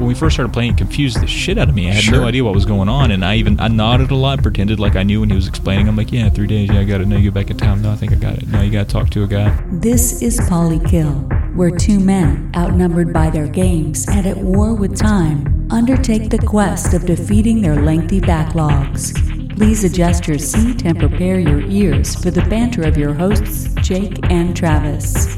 when we first started playing, it confused the shit out of me. I had no idea what was going on, and I nodded a lot, pretended like I knew when he was explaining. I'm like, yeah, 3 days, yeah, I got it. No, you get back in town. No, I think I got it. No, you got to talk to a guy. This is Polykill, where two men, outnumbered by their games and at war with time, undertake the quest of defeating their lengthy backlogs. Please adjust your seat and prepare your ears for the banter of your hosts, Jake and Travis.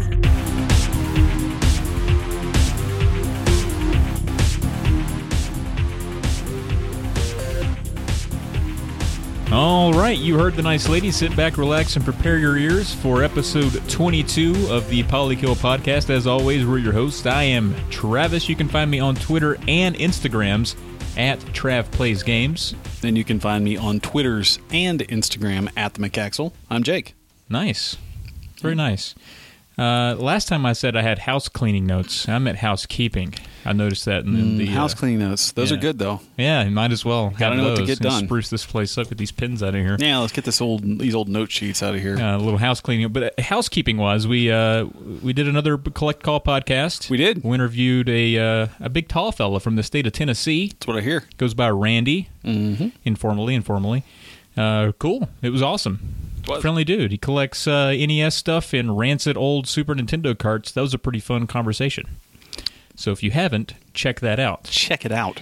All right, you heard the nice lady. Sit back, relax, and prepare your ears for episode 22 of the Polykill podcast. As always, we're your hosts. I am Travis. You can find me on Twitter and Instagrams at TravPlaysGames. Then you can find me on Twitters and Instagram at the McAxel. I'm Jake. Nice. Very nice. Last time I said I had house cleaning notes. I meant housekeeping. I noticed that in the house cleaning notes. Those are good, though. Yeah, you might as well. Gotta know what to get done. Spruce this place up with these pins out of here. Yeah, let's get these old note sheets out of here. A little house cleaning. But housekeeping wise, we did another Collect Call podcast. We did. We interviewed a big tall fella from the state of Tennessee. That's what I hear. Goes by Randy. Mm-hmm. Informally. Cool. It was awesome. What? Friendly dude. He collects NES stuff and rancid old Super Nintendo carts. That was a pretty fun conversation. So if you haven't, check that out. Check it out.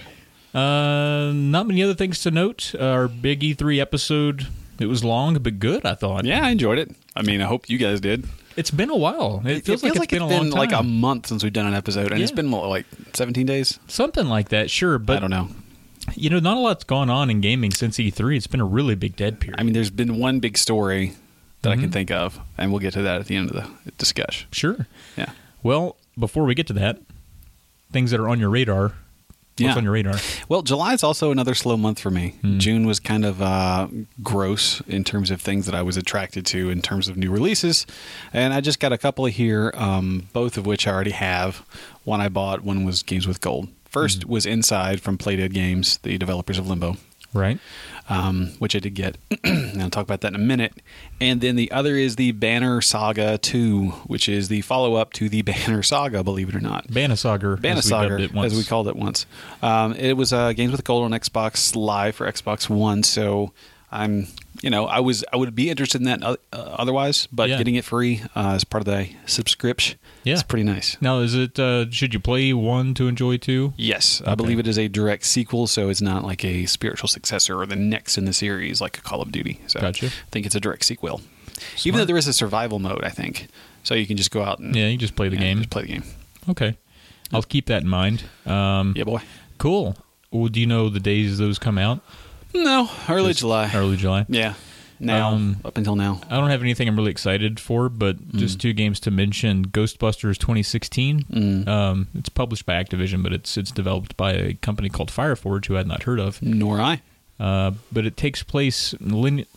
Not many other things to note. Our big E3 episode, it was long but good, I thought. Yeah, I enjoyed it. I mean, I hope you guys did. It's been a while. It feels like it's been a long time. Like a month since we've done an episode, and it's been like 17 days? Something like that, sure. But I don't know. You know, not a lot's gone on in gaming since E3. It's been a really big dead period. I mean, there's been one big story that I can think of, and we'll get to that at the end of the discussion. Sure. Yeah. Well, before we get to that, things that are on your radar. What's on your radar? Well, July is also another slow month for me. June was kind of gross in terms of things that I was attracted to in terms of new releases. And I just got a couple of here, both of which I already have. One I bought, one was Games with Gold. First was Inside from Playdead Games, the developers of Limbo. Right. Which I did get. And I'll talk about that in a minute. And then the other is the Banner Saga 2, which is the follow-up to the Banner Saga, believe it or not. Banner-Saga, as we called it once. It was Games with Gold on Xbox Live for Xbox One, so I would be interested in that otherwise, but getting it free as part of the subscription is pretty nice. Now, is it? Should you play 1 to enjoy 2? Yes, okay. I believe it is a direct sequel, so it's not like a spiritual successor or the next in the series like a Call of Duty. So gotcha. I think it's a direct sequel. Smart. Even though there is a survival mode, I think. So you can just go out and... Yeah, you just play the game. Just play the game. Okay. I'll keep that in mind. Yeah, boy. Cool. Well, do you know the days those come out? No, early July. Early July? Yeah. Now, up until now. I don't have anything I'm really excited for, but just 2 games to mention. Ghostbusters 2016. It's published by Activision, but it's developed by a company called Fireforge, who I had not heard of. Nor I. But it takes place, in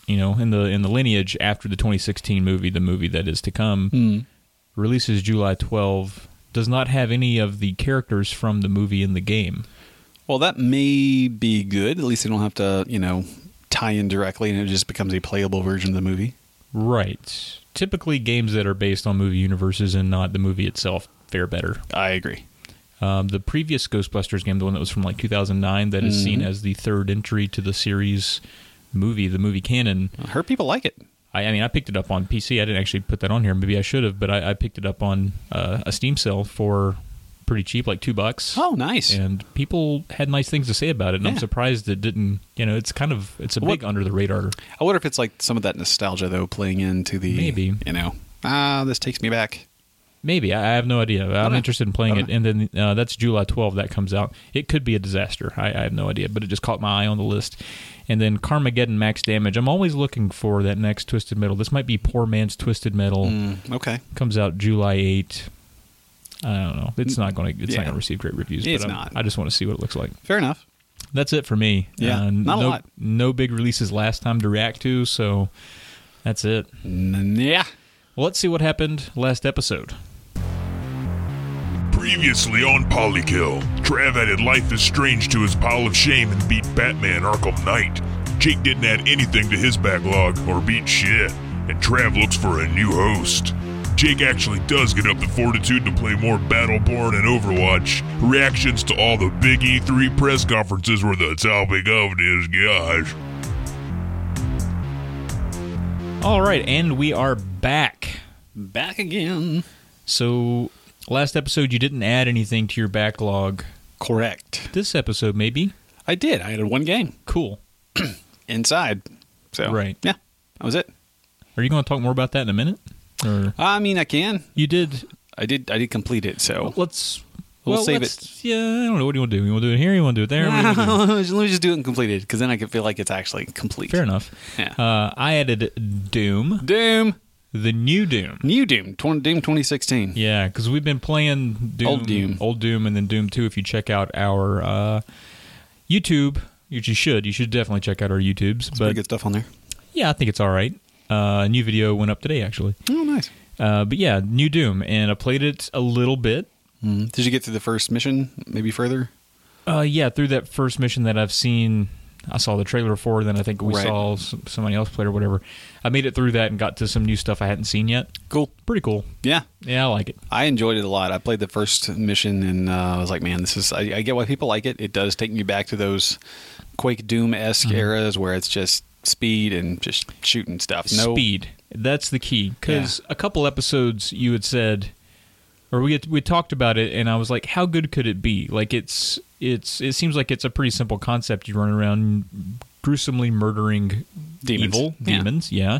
the lineage after the 2016 movie, the movie that is to come. Releases July 12. Does not have any of the characters from the movie in the game. Well, that may be good. At least they don't have to, tie in directly, and it just becomes a playable version of the movie. Right. Typically, games that are based on movie universes and not the movie itself fare better. I agree. The previous Ghostbusters game, the one that was from 2009, that is seen as the third entry to the series movie, the movie canon. I heard people like it. I picked it up on PC. I didn't actually put that on here. Maybe I should have, but I picked it up on a Steam sale for pretty cheap, like $2. Oh, nice. And people had nice things to say about it, and I'm surprised it didn't, it's a big under the radar. I wonder if it's like some of that nostalgia, though, playing into the, maybe, this takes me back. Maybe. I have no idea. I'm interested in playing it, and then that's July 12th that comes out. It could be a disaster. I have no idea, but it just caught my eye on the list. And then Carmageddon Max Damage. I'm always looking for that next Twisted Metal. This might be Poor Man's Twisted Metal. Okay. Comes out July 8th. I don't know. It's not going to receive great reviews. It's but not. I just want to see what it looks like. Fair enough. That's it for me. Yeah, not a lot. No big releases last time to react to, so that's it. Yeah. Well, let's see what happened last episode. Previously on Polykill, Trav added Life is Strange to his pile of shame and beat Batman Arkham Knight. Jake didn't add anything to his backlog or beat shit, and Trav looks for a new host. Jake actually does get up the fortitude to play more Battleborn and Overwatch. Reactions to all the big E3 press conferences were the topic of discussion. All right, and we are back. Back again. So, last episode you didn't add anything to your backlog. Correct. This episode, maybe? I did. I had one game. Cool. Inside. So, right. Yeah, that was it. Are you going to talk more about that in a minute? Or I mean, I can. You did. I did complete it, so. We'll save it. Yeah, I don't know. What do you want to do? You want to do it here? You want to do it there? Let me just do it and complete it, because then I can feel like it's actually complete. Fair enough. Yeah. I added Doom. The new Doom. Doom 2016. Yeah, because we've been playing Doom. Old Doom, and then Doom 2. If you check out our YouTube, which you should definitely check out our YouTubes. Pretty good stuff on there. Yeah, I think it's all right. A new video went up today, actually. Oh, nice. But yeah, new Doom, and I played it a little bit. Did you get through the first mission, maybe further? Yeah, through that first mission that I've seen. I saw the trailer for, then I think we saw somebody else play or whatever. I made it through that and got to some new stuff I hadn't seen yet. Cool. Pretty cool. Yeah. Yeah, I like it. I enjoyed it a lot. I played the first mission, and I was like, man, I get why people like it. It does take me back to those Quake Doom-esque eras where it's just speed and just shooting stuff. Speed. That's the key. Because a couple episodes you had said, or we talked about it, and I was like, how good could it be? Like, it seems like it's a pretty simple concept. You run around gruesomely murdering demons. Yeah.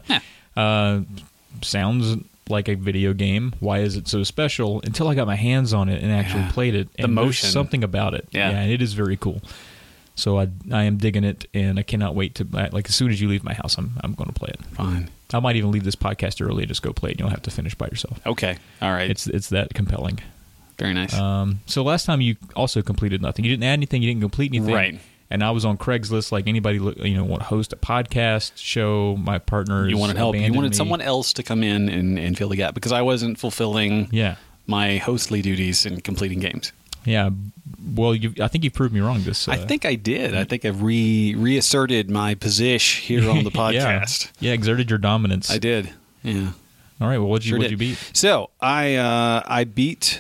Sounds like a video game. Why is it so special? Until I got my hands on it and actually played it. And the motion. There's something about it. Yeah. And it is very cool. So I am digging it, and I cannot wait to, like, as soon as you leave my house, I'm going to play it. Fine. I might even leave this podcast early and just go play it. You don't have to finish by yourself. Okay. All right. It's that compelling. Very nice. So last time you also completed nothing. You didn't add anything. You didn't complete anything. Right. And I was on Craigslist, like anybody, want to host a podcast show. My partner. You wanted help. You wanted someone else to come in and fill the gap, because I wasn't fulfilling my hostly duties in completing games. Yeah. Well, I think you proved me wrong. I think I did. I think I've reasserted my position here on the podcast. Yeah, exerted your dominance. I did. Yeah. All right. Well, what'd you beat? So I beat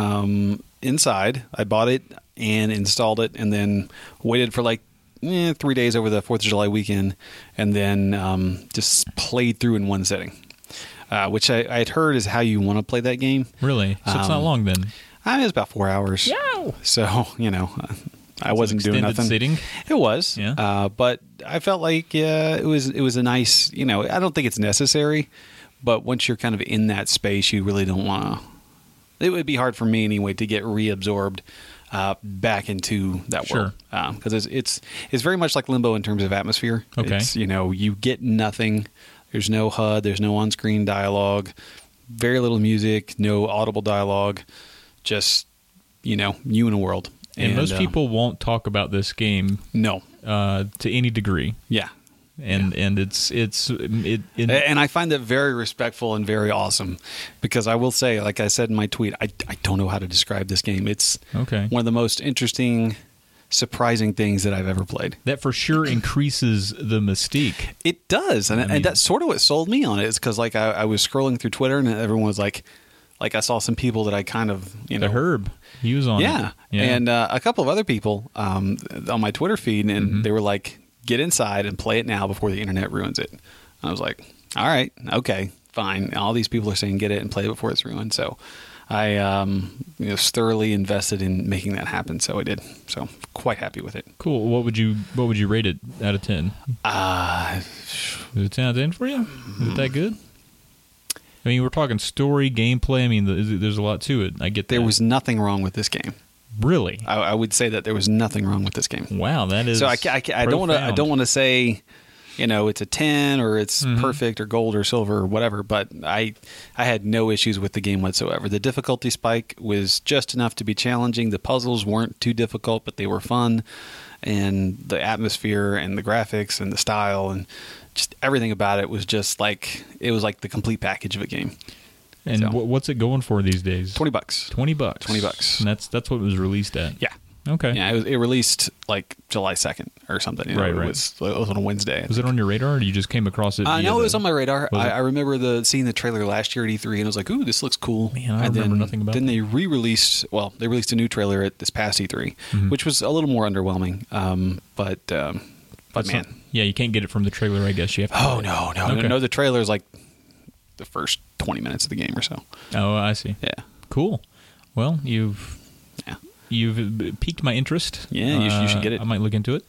Inside. I bought it and installed it, and then waited for like 3 days over the 4th of July weekend, and then just played through in one sitting, which I had heard is how you want to play that game. Really? So it's not long then? It was about 4 hours. Yeah. So, I wasn't doing nothing. Sitting? It was. Yeah. But I felt like it was a nice, I don't think it's necessary, but once you're kind of in that space, you really don't want to. It would be hard for me anyway to get reabsorbed back into that world. Because it's very much like Limbo in terms of atmosphere. Okay. It's, you get nothing. There's no HUD. There's no on-screen dialogue. Very little music. No audible dialogue. Just, you in a world. And most people won't talk about this game. No. To any degree. Yeah. And it's and I find that very respectful and very awesome, because I will say, like I said in my tweet, I don't know how to describe this game. It's one of the most interesting, surprising things that I've ever played. That for sure increases the mystique. It does, and that's sort of what sold me on it. Is because like I was scrolling through Twitter, and everyone was like I saw some people that I kind of the Herb, he was on it. And a couple of other people on my Twitter feed, and they were like, get inside and play it now before the internet ruins it. And I was like, all right, okay, fine. All these people are saying get it and play it before it's ruined. So I was thoroughly invested in making that happen. So I did. So quite happy with it. Cool. What would you rate it out of 10? Is it 10 out of 10 for you? Is it that good? I mean, we're talking story, gameplay. I mean, there's a lot to it. I get that. There was nothing wrong with this game. Really? I would say that there was nothing wrong with this game. Wow, that is. So I don't want to say, it's a 10 or it's perfect or gold or silver or whatever. But I had no issues with the game whatsoever. The difficulty spike was just enough to be challenging. The puzzles weren't too difficult, but they were fun, and the atmosphere and the graphics and the style and just everything about it was just like the complete package of a game. And what's it going for these days? $20. $20. $20. And that's what it was released at. Yeah. Okay. Yeah, it released like July 2nd or something. You know, Right. It was on a Wednesday. Was it on your radar, or you just came across it? No, it was on my radar. Was it? I remember seeing the trailer last year at E3, and I was like, "Ooh, this looks cool." Man, I and remember nothing about Then that. they released a new trailer at this past E3, which was a little more underwhelming. But man, Yeah, you can't get it from the trailer, I guess. You have to. oh no, Okay. no, the trailer is like the first 20 minutes of the game or so. Oh, I see. Yeah, Cool. Well, you've piqued my interest. Yeah, you should get it. I might look into it.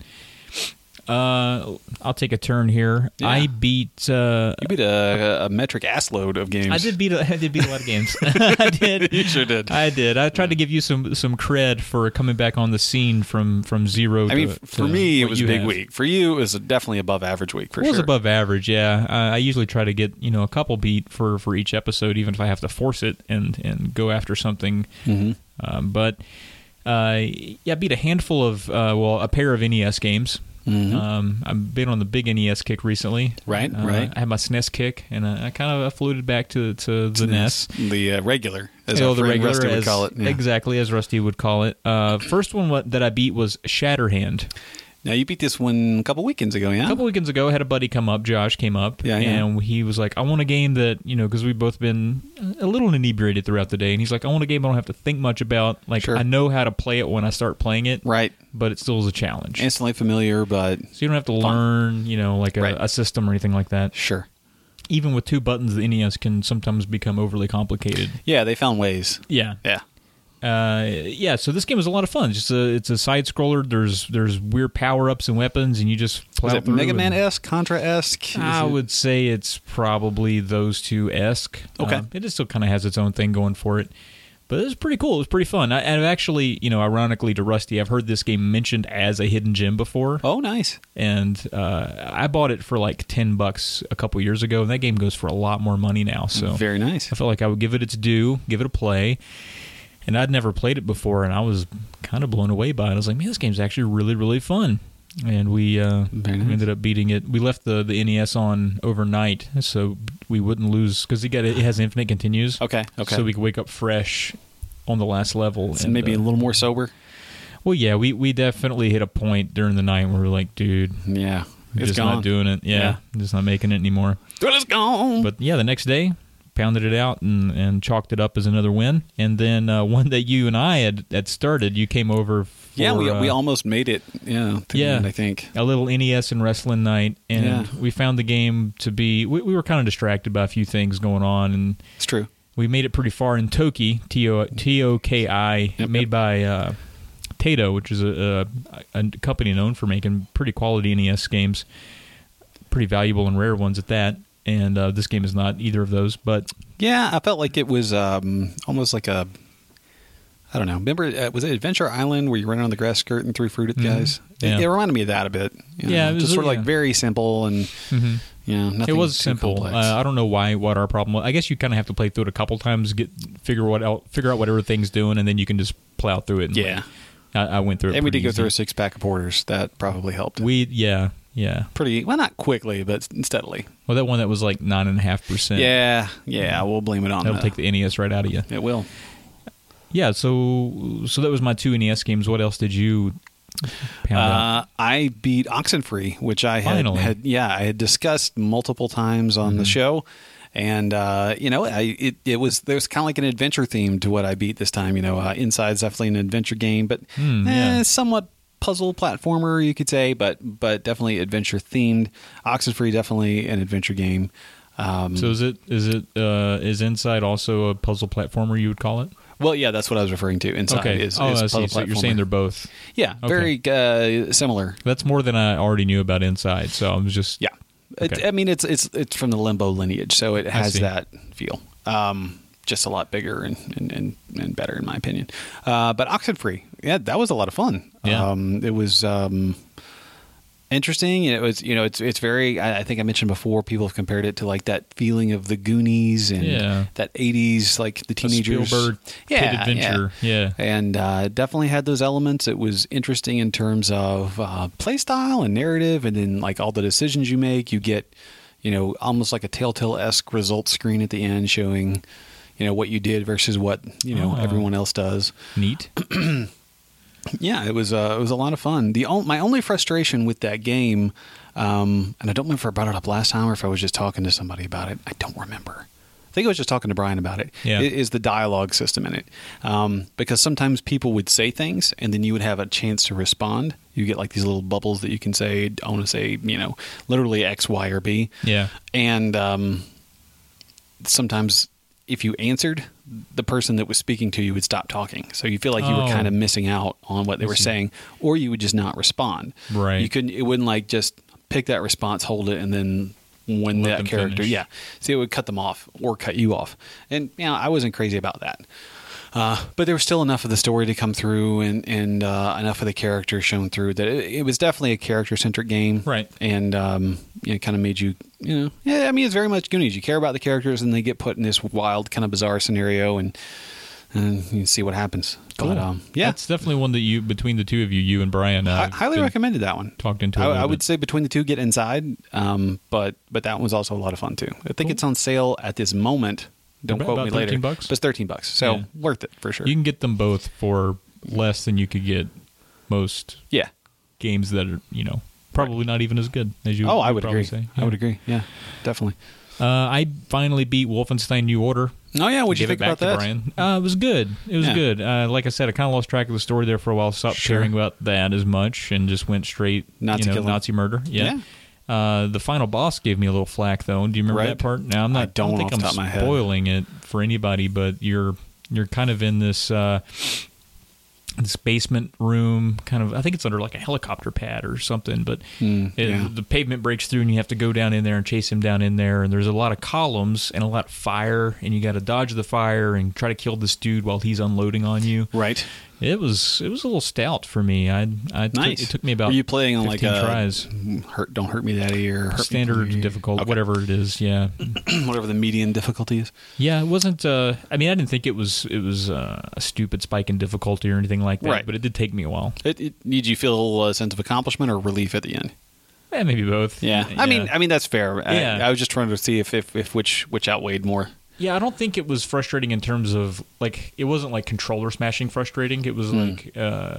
I'll take a turn here. Yeah. I beat. you beat a metric ass load of games. I did beat a lot of games. I did. You sure did. I did. I tried to give you some cred for coming back on the scene from zero. I mean, for me, it what was a you big have. week. For you, it was definitely above average week. For It was sure. above average, yeah. I usually try to get a couple beat for each episode, even if I have to force it and go after something. Mm-hmm. But I beat a handful of a pair of NES games. Mm-hmm. I've been on the big NES kick recently. Right. I had my SNES kick, and I kind of floated back to the NES. The regular, as Oh, our the friend regular, Rusty would call it. Yeah. Exactly, as Rusty would call it. First one that I beat was Shatterhand. Now, you beat this one a couple weekends ago, yeah? A couple weekends ago, I had a buddy come up, Josh came up, Yeah. and he was like, I want a game that, because we've both been a little inebriated throughout the day, and he's like, I want a game I don't have to think much about. Like, Sure. I know how to play it when I start playing it, Right. but it still is a challenge. Instantly familiar, but So you don't have to learn, like Right. a system or anything like that. sure. Even with two buttons, the NES can sometimes become overly complicated. Yeah, they found ways. Yeah. Yeah. So this game is a lot of fun. It's a side scroller. There's weird power ups and weapons, and you just plow Is it through. Mega and- Man-esque, Contra-esque? I would say it's probably those two esque. Okay. It just still kind of has its own thing going for it. But it was pretty cool. It was pretty fun. I've actually, ironically to Rusty, I've heard this game mentioned as a hidden gem before. Oh, nice. And I bought it for like $10 a couple years ago, and that game goes for a lot more money now. So Very nice. I felt like I would give it its due, give it a play. And I'd never played it before, and I was kind of blown away by it. I was like, man, this game's actually really, really fun. And we Very nice. ended up beating it. We left the NES on overnight so we wouldn't lose, because it has infinite continues. Okay. So we could wake up fresh on the last level. So maybe a little more sober? Well, yeah, we definitely hit a point during the night where we were like, dude, Yeah. we're It's just gone. not doing it. Yeah, just not making it anymore. Well, it's gone. But yeah, the next day, pounded it out and chalked it up as another win. And then one that you and I had started, you came over for yeah, we almost made it. Yeah. To the end, I think. a little NES and wrestling night. And Yeah. we found the game to be, we were kind of distracted by a few things going on. And It's true. we made it pretty far in Toki, Toki, Yep, made by Tato, which is a company known for making pretty quality NES games, pretty valuable and rare ones at that. And this game is not either of those, but Yeah, I felt like it was almost like a, I don't know. Remember, was it Adventure Island where you ran on the grass skirt and threw fruit at the guys? Yeah. It reminded me of that a bit. You Yeah, know, it was just sort of really- like very simple and nothing. it was too simple. complex. I don't know what our problem was. I guess you kind of have to play through it a couple times, figure out what everything's doing, and then you can just plow through it. And Yeah. I went through it. And we did pretty go through a easy. 6-pack of porters. That probably helped. Yeah. Pretty well, not quickly, but steadily. Well, that one that was like 9.5%. Yeah. We'll blame it on That'll take the NES right out of you. It will. Yeah, so that was my two NES games. What else did you pound out? I beat Oxenfree, which I Finally. I had discussed multiple times on the show, and it was there's kind of like an adventure theme to what I beat this time. Inside's definitely an adventure game, but yeah. somewhat puzzle platformer, you could say, but definitely adventure themed. Oxenfree definitely an adventure game. So is Inside also a puzzle platformer, you would call it? Well, yeah, that's what I was referring to. Inside Okay. is I puzzle see. So you're platformer. saying they're both. Yeah, Okay. very similar. That's more than I already knew about Inside. So I was just Yeah. Okay. I mean, it's from the Limbo lineage, so it has see. that feel. Just a lot bigger and better, in my opinion. But Oxenfree, yeah, that was a lot of fun. Yeah. It was interesting. It was, it's very. I think I mentioned before. People have compared it to like that feeling of the Goonies and Yeah. that '80s, like the a teenagers. Spielberg kid adventure. Yeah. And definitely had those elements. It was interesting in terms of play style and narrative, and then like all the decisions you make, you get, almost like a Telltale-esque result screen at the end showing, what you did versus what Oh. everyone else does. Neat. Yeah, it was a lot of fun. My only frustration with that game, and I don't remember if I brought it up last time or if I was just talking to somebody about it. I don't remember. I think I was just talking to Brian about it. Yeah. Is the dialogue system in it. Because sometimes people would say things and then you would have a chance to respond. You get like these little bubbles that you can say, I want to say, literally X, Y, or B. Yeah. And sometimes if you answered, the person that was speaking to you would stop talking. So you feel like you were kind of missing out on what they were saying, or you would just not respond. Right. It wouldn't like just pick that response, hold it, and then when Let that them character, finish. yeah. So it would cut them off or cut you off. And, I wasn't crazy about that. But there was still enough of the story to come through and enough of the characters shown through that it was definitely a character-centric game. Right. And it kind of made you, it's very much Goonies. You care about the characters and they get put in this wild, kind of bizarre scenario and you see what happens. Cool. But, That's definitely one that between the two of you and Brian, I highly recommended that one. Talked into I would say between the two, get Inside, but that one was also a lot of fun too. I think it's on sale at this moment. Don't quote about me later. $13? But it's $13, so worth it for sure. You can get them both for less than you could get most Yeah. games that are, probably not even as good as you. Oh, I you'd would probably agree. Say. I would agree. Yeah, definitely. I finally beat Wolfenstein New Order. Oh yeah, what'd you Give think it back about to that? Brian. It was good. It was Yeah. good. Like I said, I kind of lost track of the story there for a while. Stopped Sure. caring about that as much and just went straight Nazi killing. Nazi murder. Yeah. The final boss gave me a little flack though. Do you remember Right. that part? Now I don't think off the I'm top of my head. spoiling it for anybody, but you're kind of in this this basement room, kind of. I think it's under like a helicopter pad or something. But the pavement breaks through, and you have to go down in there and chase him down in there. And there's a lot of columns and a lot of fire, and you got to dodge the fire and try to kill this dude while he's unloading on you. Right. It was a little stout for me. Nice. It took me about. Were you playing on 15 like a tries? Don't hurt me daddy or hurt Standard me, difficult, okay. whatever it is. Yeah. whatever the median difficulty is. Yeah, it wasn't. I didn't think it was a stupid spike in difficulty or anything like that. Right. But it did take me a while. Did you feel a sense of accomplishment or relief at the end? Maybe both. Yeah. I mean that's fair. Yeah. I was just trying to see if which outweighed more. Yeah, I don't think it was frustrating in terms of like it wasn't like controller smashing frustrating. It was like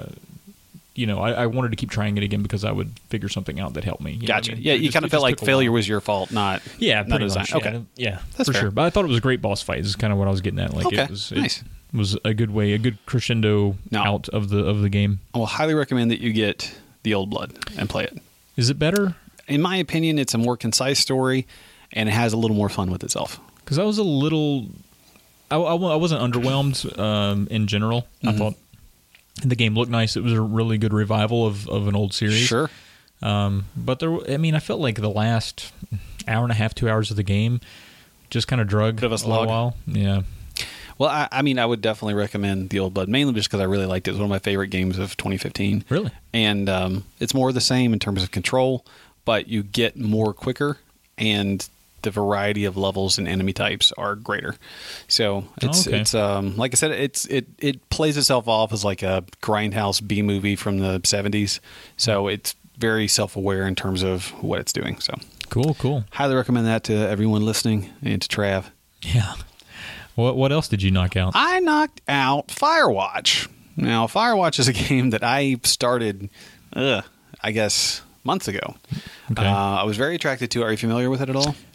I wanted to keep trying it again because I would figure something out that helped me. You know Gotcha. what I mean? Yeah, It you just- kind it of felt just like took a failure while. was your fault, not Yeah, pretty design. much. Okay. Yeah, That's for fair. sure. But I thought it was a great boss fight. Is kind of what I was getting at. Like Okay, it was nice. It was a good crescendo No. out of the game. I will highly recommend that you get the Old Blood and play it. Is it better? In my opinion, it's a more concise story, and it has a little more fun with itself. Because I was a little, I wasn't underwhelmed in general. I thought the game looked nice. It was a really good revival of an old series. Sure. But I felt like the last hour and a half, 2 hours of the game just kind of drug Bit of a a slog. little while. Yeah. Well, I would definitely recommend the Old Blood, mainly just because I really liked it. It was one of my favorite games of 2015. Really? And it's more of the same in terms of control, but you get more quicker, and the variety of levels and enemy types are greater. So it's like I said, it plays itself off as like a grindhouse B movie from the 70s. So it's very self-aware in terms of what it's doing. So Cool. highly recommend that to everyone listening and to Trav. Yeah. What else did you knock out? I knocked out Firewatch. Now, Firewatch is a game that I started, I guess, months ago. Okay. I was very attracted to it. Are you familiar with it at all?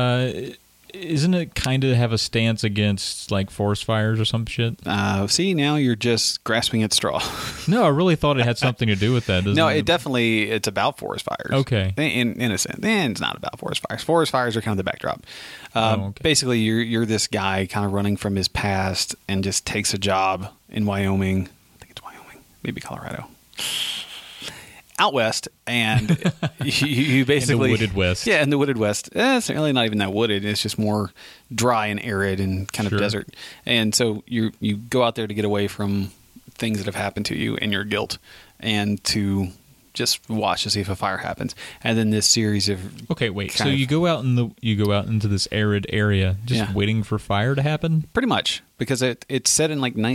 Isn't it kind of have a stance against like forest fires or some shit? See, now you're just grasping at straw. No, I really thought it had something to do with that. No, it's about forest fires. Okay. In a sense. And it's not about forest fires. Forest fires are kind of the backdrop. Okay. Basically, you're this guy kind of running from his past and just takes a job in Wyoming. I think it's Wyoming. Maybe Colorado. Out west, and you basically... In the wooded west. Yeah, in the wooded west. It's really not even that wooded. It's just more dry and arid and kind Sure. of desert. And so you go out there to get away from things that have happened to you and your guilt, and to just watch to see if a fire happens. And then this series of... Okay, wait. So kind of- you go out into this arid area, just Yeah. waiting for fire to happen. Pretty much, because it's set in like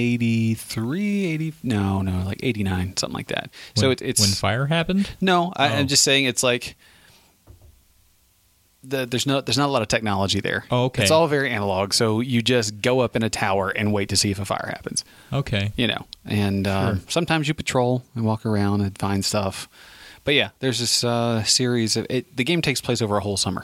1983, like 89, something like that. So it's when fire happened. no, Oh. I'm just saying it's like there's not a lot of technology there. Oh, okay. It's all very analog. So you just go up in a tower and wait to see if a fire happens. Okay. And Sure. sometimes you patrol and walk around and find stuff. But yeah, there's this series of it. The game takes place over a whole summer.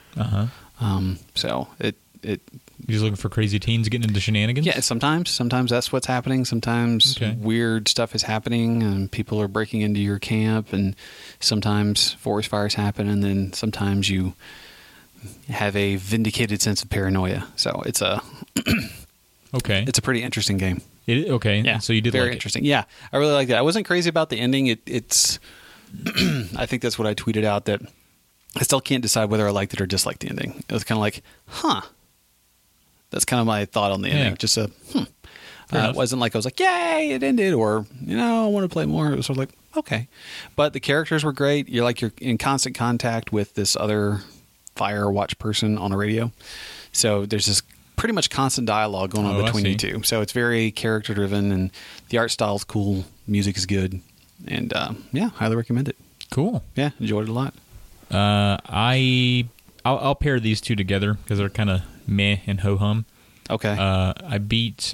So it You're just looking for crazy teens getting into shenanigans? yeah. Sometimes that's what's happening. Sometimes Okay. weird stuff is happening, and people are breaking into your camp. And sometimes forest fires happen, and then sometimes you have a vindicated sense of paranoia. So it's a Okay. it's a pretty interesting game. Okay. Yeah, So you did very like interesting. Yeah, I really like that. I wasn't crazy about the ending. It's I think that's what I tweeted out, that I still can't decide whether I liked it or disliked the ending. It was kind of like, that's kind of my thought on the ending. Yeah. Just Fair it enough. wasn't like I was like, yay, it ended, or I want to play more. It was sort of like, okay, but the characters were great. You're in constant contact with this other fire watch person on a radio, so there's this pretty much constant dialogue going on Oh, I between see. you two. So it's very character driven, and the art style is cool. Music is good, and yeah, highly recommend it. Cool. Yeah, enjoyed it a lot. I'll pair these two together because they're kind of meh and ho-hum. Okay. I beat,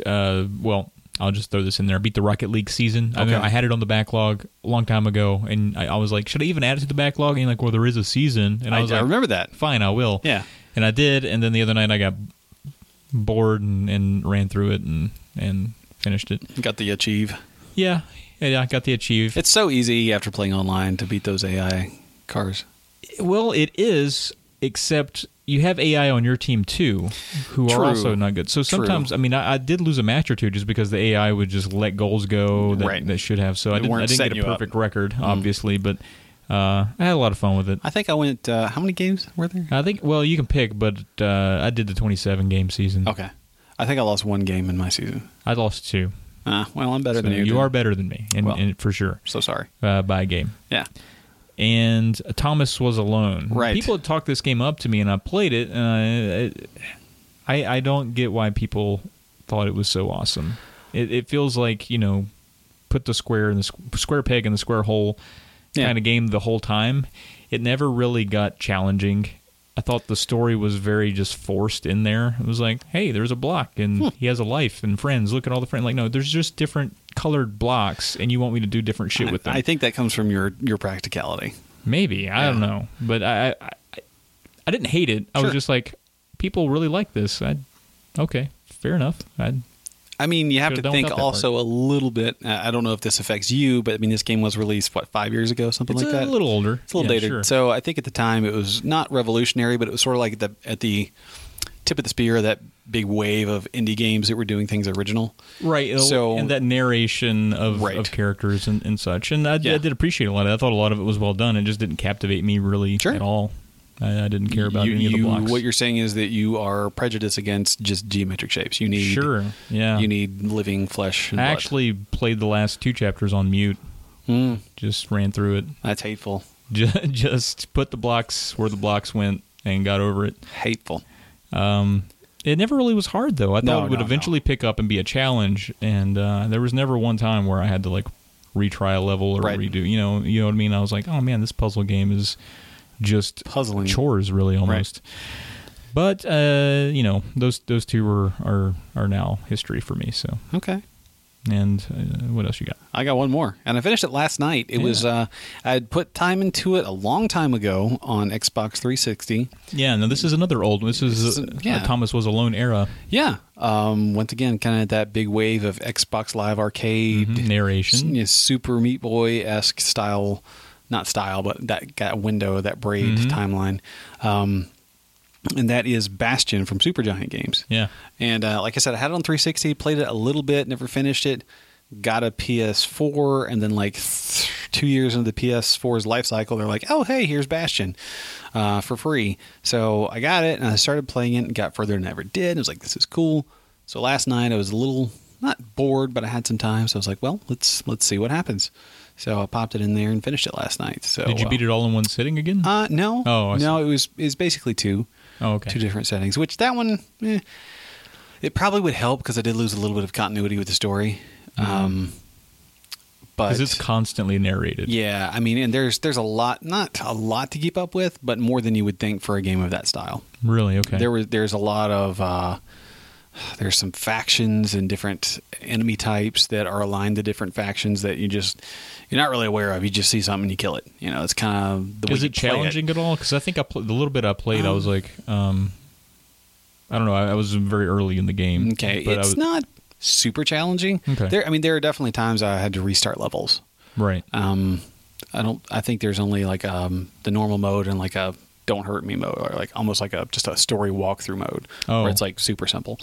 I'll just throw this in there. I beat the Rocket League season. Okay. I had it on the backlog a long time ago, and I was like, should I even add it to the backlog? And you're like, well, there is a season. And I was I like, remember that. fine, I will. Yeah. And I did, and then the other night I got bored and ran through it and finished it. Got the achieve. Yeah, I got the achieve. It's so easy after playing online to beat those AI cars. Well, it is, except you have AI on your team too, who True. are also not good. So sometimes, True. I mean, I did lose a match or two just because the AI would just let goals go that, Right. that should have. So They I didn't weren't get setting a you up. perfect record, obviously, but I had a lot of fun with it. I think I went. How many games were there? I think, well, you can pick, but I did the 27-game season. Okay. I think I lost one game in my season. I lost 2. Well, I'm better So than you. you then. are better than me, Well. and for sure, So sorry. by a game. Yeah. And Thomas Was Alone. Right. People had talked this game up to me, and I played it, and I don't get why people thought it was so awesome. It feels like, put the square in the square peg in the square hole Yeah. kind of game the whole time. It never really got challenging. I thought the story was very just forced in there. It was like, hey, there's a block, and he has a life and friends. Look at all the friends. Like, no, there's just different colored blocks, and you want me to do different shit with them. I think that comes from your practicality. Maybe. I don't know. But I didn't hate it. I was Sure. just like, people really like this. Okay, fair enough. I mean, you have Could've to done think without that also a little bit. I don't know if this affects you, but I mean, this game was released, 5 years ago, something It's like a that? little older. It's a little Yeah, dated. sure. So I think at the time it was not revolutionary, but it was sort of like at the tip of the spear of that big wave of indie games that were doing things original. Right. So- and that narration of Right. characters and such. And I Yeah. did appreciate a lot of it. I thought a lot of it was well done. It just didn't captivate me really Sure. at all. I didn't care about any of the blocks. What you're saying is that you are prejudiced against just geometric shapes. You need Sure. Yeah. You need living flesh and I blood. actually played the last 2 chapters on mute. Just ran through it. That's hateful. Just put the blocks where the blocks went and got over it. Hateful. It never really was hard, though. I thought it would no. eventually pick up and be a challenge, and there was never one time where I had to like retry a level or Right. redo. You know what I mean? I was like, oh man, this puzzle game is just Puzzling. chores, really almost. But those 2 are now history for me. So, Okay. and what else you got? I got one more, and I finished it last night. It was I'd put time into it a long time ago on Xbox 360. Yeah, no, this is another old one. This is Thomas Was Alone era Yeah. Once again, kind of that big wave of Xbox Live Arcade narration. Super Meat Boy-esque style, not style, but that window, that braid timeline. And that is Bastion from Supergiant Games. Yeah. And like I said, I had it on 360, played it a little bit, never finished it. Got a PS4, and then like 2 years into the PS4's life cycle, they're like, oh, hey, here's Bastion for free. So I got it, and I started playing it and got further than I ever did. I was like, this is cool. So last night I was a little, not bored, but I had some time. So I was like, well, let's see what happens. So I popped it in there and finished it last night. So Did you beat it all in one sitting again? No. Oh, I see. No, it was basically 2. Oh, okay. 2 different settings, which that one, it probably would help because I did lose a little bit of continuity with the story. But it's constantly narrated. yeah, I mean, and there's a lot, not a lot to keep up with, but more than you would think for a game of that style. Really? Okay. There's a lot of there's some factions and different enemy types that are aligned to different factions that you're not really aware of. You just see something and you kill it. It's kind of the way Is you it play challenging at all? Because I think the little bit I played, I was like, I don't know. I was very early in the game. Okay, but it's not super challenging. Okay. There are definitely times I had to restart levels. Right. I think there's only like the normal mode and like a don't hurt me mode, or like almost like just a story walkthrough mode where it's like super simple.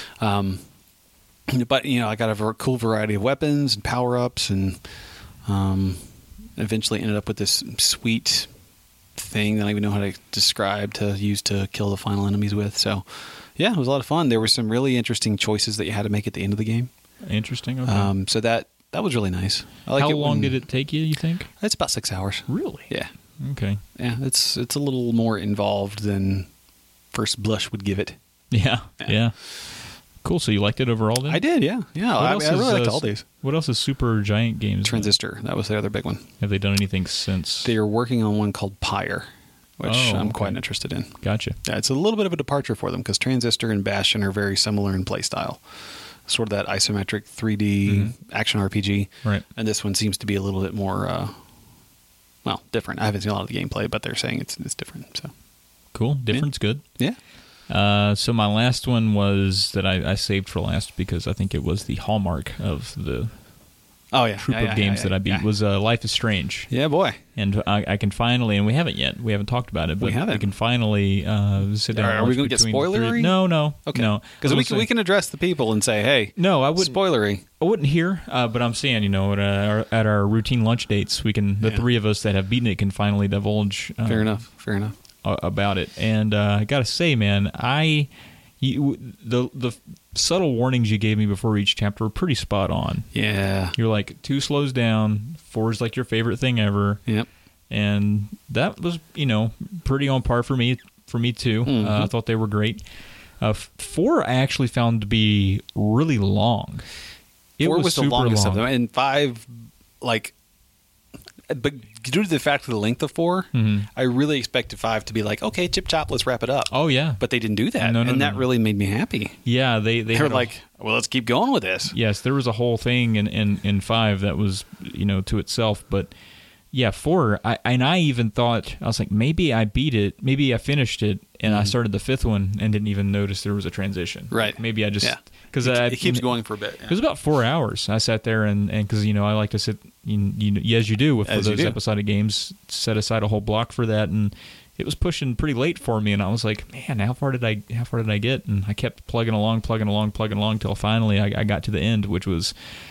But I got a cool variety of weapons and power ups, and eventually ended up with this sweet thing that I don't even know how to describe to use to kill the final enemies with. So yeah, it was a lot of fun. There were some really interesting choices that you had to make at the end of the game. Interesting. Okay. So that was really nice. I like How it long did it take you think? It's about 6 hours. Really? Yeah. Okay. Yeah, it's a little more involved than first blush would give it. Yeah. Cool. So you liked it overall then? I did, yeah. I really liked all these. What else is Super Giant Games? Transistor, that was the other big one. Have they done anything since? They are working on one called Pyre, which I'm okay. quite interested in. Gotcha. Yeah, it's a little bit of a departure for them because Transistor and Bastion are very similar in play style. Sort of that isometric 3D action RPG. Right. And this one seems to be a little bit more, different. I haven't seen a lot of the gameplay, but they're saying it's different. So Cool. Different's good. yeah. So my last one was that I saved for last because I think it was the hallmark of the troop of games that I beat was Life is Strange. Yeah, boy. And I can finally, and we haven't yet. We haven't talked about it, but we can finally sit down. Are we going to get spoilery? No. Okay. No. Because we can address the people and say, hey, no, I wouldn't. Spoilery. I wouldn't hear, but I'm saying, at our routine lunch dates, the three of us that have beaten it can finally divulge. Fair enough. About it. And I got to say, man, the subtle warnings you gave me before each chapter were pretty spot on. Yeah. You're like, 2 slows down, 4 is like your favorite thing ever. Yep. And that was, pretty on par for me too. Mm-hmm. I thought they were great. 4 I actually found to be really long. It 4 was the super longest long. of them, and 5, but due to the fact of the length of 4, I really expected 5 to be like, okay, chip chop, let's wrap it up. Oh yeah, but they didn't do that, No, that really made me happy. Yeah, they were like, well, let's keep going with this. Yes, there was a whole thing in 5 that was to itself, but yeah, 4. I even thought, I was like, maybe I beat it, maybe I finished it, and I started the 5th one and didn't even notice there was a transition. Right. Maybe I just because it keeps going for a bit. It was about 4 hours. I sat there and because I like to sit, as you do for those episodic games, set aside a whole block for that, and it was pushing pretty late for me, and I was like, man, how far did I get? And I kept plugging along till finally I got to the end, which was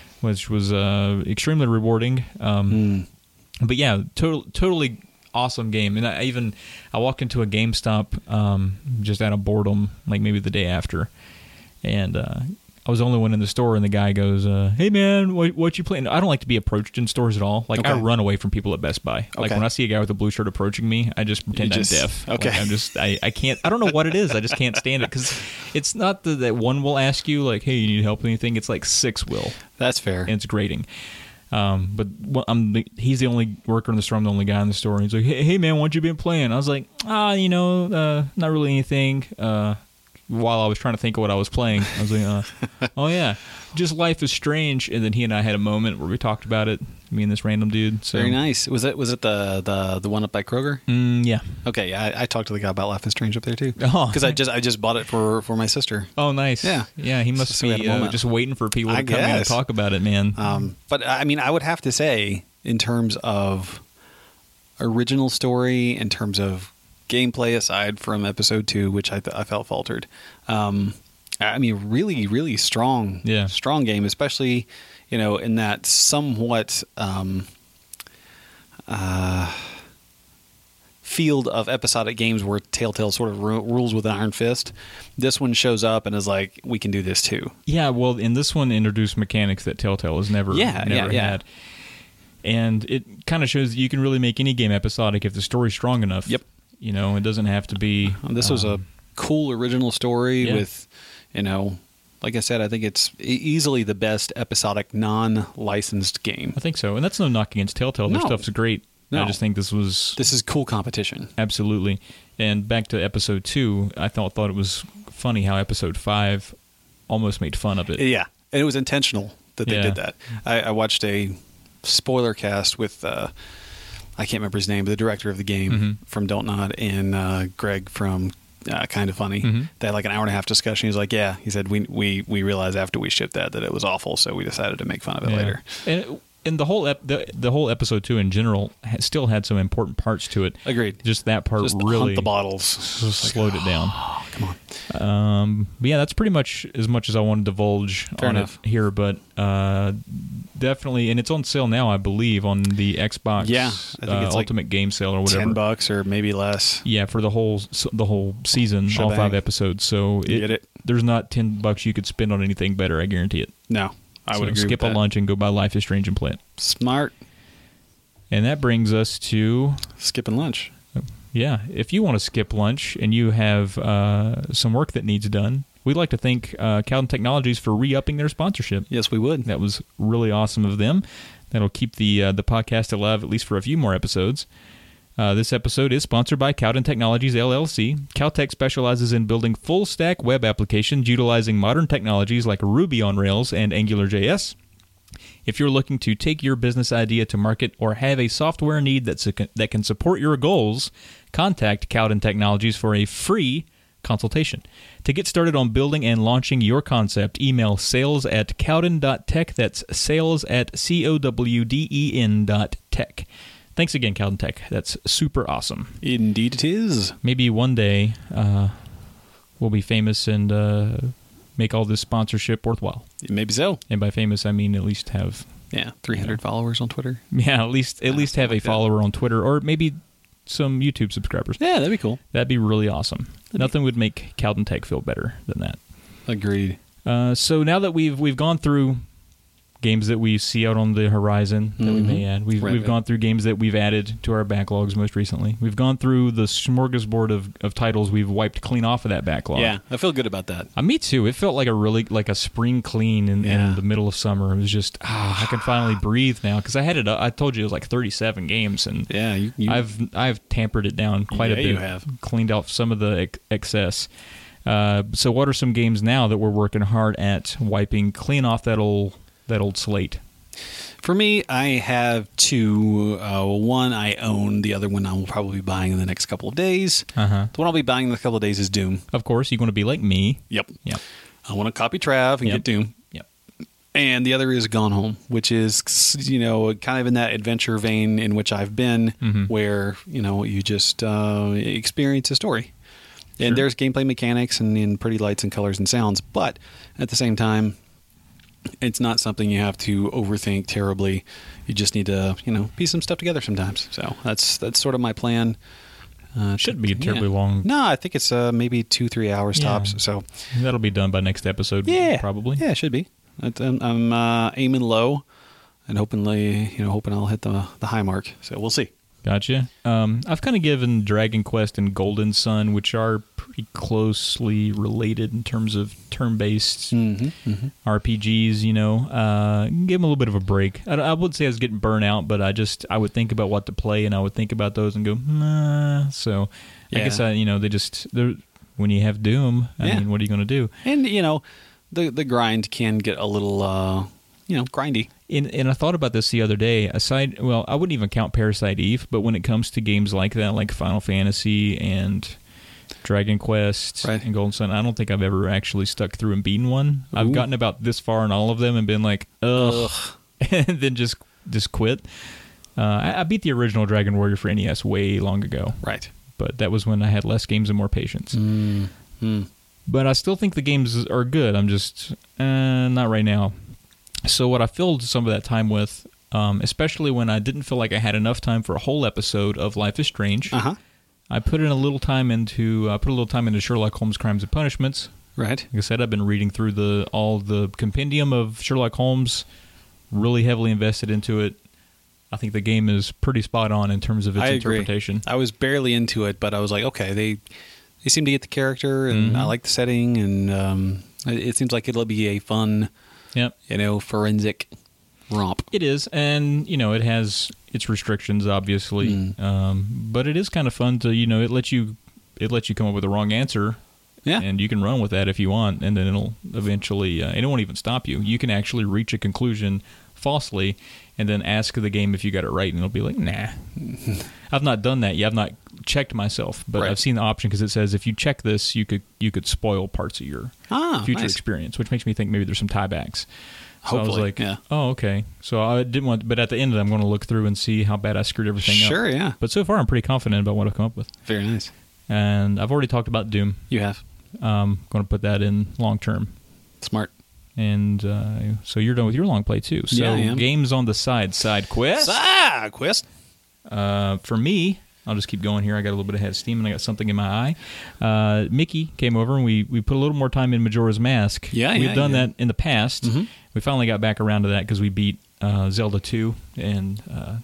extremely rewarding. But yeah, totally awesome game. And I walked into a GameStop just out of boredom, like maybe the day after, and I was the only one in the store, and the guy goes, hey man, what you playing? I don't like to be approached in stores at all. Like, I run away from people at Best Buy. Like, when I see a guy with a blue shirt approaching me, I just pretend I'm deaf. Okay. Like, I can't, I don't know what it is. I just can't stand it, because it's not that one will ask you, like, hey, you need help with anything? It's like 6 will. That's fair. And it's grating. But he's the only worker in the store. I'm the only guy in the store. And he's like, hey man, what you been playing? I was like, not really anything. While I was trying to think of what I was playing, I was like, oh yeah, just Life is Strange. And then he and I had a moment where we talked about it, me and this random dude. So. Very nice. Was it the one up by Kroger? Yeah. Okay. Yeah, I talked to the guy about Life is Strange up there too. Because I just bought it for my sister. Oh, nice. Yeah. He must be just waiting for people to come in and talk about it, man. But I mean, I would have to say, in terms of original story, in terms of gameplay, aside from episode 2, which I felt faltered. I mean, really, really strong game, especially, in that somewhat field of episodic games where Telltale sort of rules with an iron fist. This one shows up and is like, we can do this too. Yeah, well, in this one introduced mechanics that Telltale has never had. And it kind of shows that you can really make any game episodic if the story's strong enough. Yep. It doesn't have to be... This was a cool original story with, like I said, I think it's easily the best episodic non-licensed game. I think so. And that's no knock against Telltale. Their No. stuff's great. No. I just think this is cool competition. absolutely. And back to episode 2, I thought it was funny how episode 5 almost made fun of it. Yeah, and it was intentional that they Yeah. did that. I watched a spoiler cast with I can't remember his name, but the director of the game from Don't Nod and Greg from Kind of Funny. They had like an hour and a half discussion. He's like, "Yeah," he said, "We realized after we shipped that it was awful, so we decided to make fun of it later." And the whole the whole episode 2 in general still had some important parts to it. Agreed. Just that part Just really hunt the bottles. slowed it down. Come on. But yeah, that's pretty much as I want to divulge Fair on enough. it here. But definitely, and it's on sale now, I believe, on the Xbox. Yeah, I think it's like Ultimate Game Sale or whatever. $10 or maybe less. Yeah, for the whole season, all Shebang. 5 episodes. So Get it. There's not $10 you could spend on anything better. I guarantee it. No, I would So agree. skip with a that. lunch and go buy Life is Strange and play it. Smart. And that brings us to, Skipping lunch. yeah, if you want to skip lunch and you have some work that needs done, we'd like to thank Cowden Technologies for re-upping their sponsorship. Yes, we would. That was really awesome of them. That'll keep the podcast alive at least for a few more episodes. This episode is sponsored by Cowden Technologies, LLC. Cowtech specializes in building full-stack web applications utilizing modern technologies like Ruby on Rails and AngularJS. If you're looking to take your business idea to market or have a software need that can support your goals, contact Cowden Technologies for a free consultation. To get started on building and launching your concept, email sales@cowden.tech. That's sales@cowden.tech. Thanks again, Cowden Tech. That's super awesome. Indeed it is. Maybe one day we'll be famous and make all this sponsorship worthwhile. Maybe so. And by famous, I mean at least have 300 followers on Twitter. at least have a like that. follower on Twitter or maybe some YouTube subscribers. Yeah, that'd be cool. That'd be really awesome. Nothing would make Cowden Tech feel better than that. Agreed. So now that we've gone through games that we see out on the horizon that we may add, we've gone through games that we've added to our backlogs most recently. We've gone through the smorgasbord of titles we've wiped clean off of that backlog. Yeah, I feel good about that. Me too. It felt like a spring clean in the middle of summer. It was just I can finally breathe now because I had it. I told you it was like 37 games, and Yeah, you I've tampered it down quite a bit. you have. Cleaned off some of the excess. So what are some games now that we're working hard at wiping clean off that old slate? For me, I have two. One I own. The other one I will probably be buying in the next couple of days. The one I'll be buying in the couple of days is Doom. Of course, you're going to be like me. Yep. Yep. I want to copy Trav and Yep. get Doom. Yep. And the other is Gone Home, which is, kind of in that adventure vein in which I've been, where, you just experience a story. And Sure. there's gameplay mechanics and pretty lights and colors and sounds, but at the same time, it's not something you have to overthink terribly. You just need to, piece some stuff together sometimes. So that's sort of my plan. Shouldn't be terribly long. No, I think it's maybe 2-3 hours Yeah. tops. So That'll be done by next episode. Probably. yeah, it should be. I'm aiming low and hoping I'll hit the high mark. So we'll see. Gotcha. I've kind of given Dragon Quest and Golden Sun, which are pretty closely related in terms of turn-based RPGs, give them a little bit of a break. I wouldn't say I was getting burnt out, but I would think about what to play, and I would think about those and go, nah. So I guess, when you have Doom, I mean, what are you going to do? And, the grind can get a little, grindy. And I thought about this the other day. I wouldn't even count Parasite Eve, but when it comes to games like that, like Final Fantasy and Dragon Quest and Golden Sun, I don't think I've ever actually stuck through and beaten one. I've gotten about this far in all of them and been like, ugh, and then just quit. I beat the original Dragon Warrior for NES way long ago. Right. But that was when I had less games and more patience. But I still think the games are good. I'm just not right now. So what I filled some of that time with, especially when I didn't feel like I had enough time for a whole episode of Life is Strange, I put a little time into Sherlock Holmes Crimes and Punishments. Right. Like I said, I've been reading through all the compendium of Sherlock Holmes, really heavily invested into it. I think the game is pretty spot on in terms of its interpretation. I was barely into it, but I was like, okay, they seem to get the character, and I like the setting, and It seems like it'll be a fun, Yep. forensic romp. It is, and it has its restrictions, obviously, but it is kind of fun to it lets you come up with the wrong answer, Yeah. and you can run with that if you want, and then it'll eventually it won't even stop you. You can actually reach a conclusion falsely, and then ask the game if you got it right, and it'll be like, nah. I've not done that yet. I've not checked myself, but Right. I've seen the option because it says if you check this, you could spoil parts of your future nice. experience, which makes me think maybe there's some tiebacks. So I was Hopefully, like, yeah. oh, okay. So I didn't want, but at the end of it, I'm going to look through and see how bad I screwed everything up. Sure, yeah. But so far, I'm pretty confident about what I've come up with. Very nice. And I've already talked about Doom. You have. I'm going to put that in long term. Smart. And so you're done with your long play, too. So Yeah, I am. games on the side quest. Quest. For me, I'll just keep going here. I got a little bit ahead of steam, and I got something in my eye. Mickey came over, and we put a little more time in Majora's Mask. Yeah, We've yeah, done yeah. that in the past. Mhm. We finally got back around to that because we beat Zelda 2, and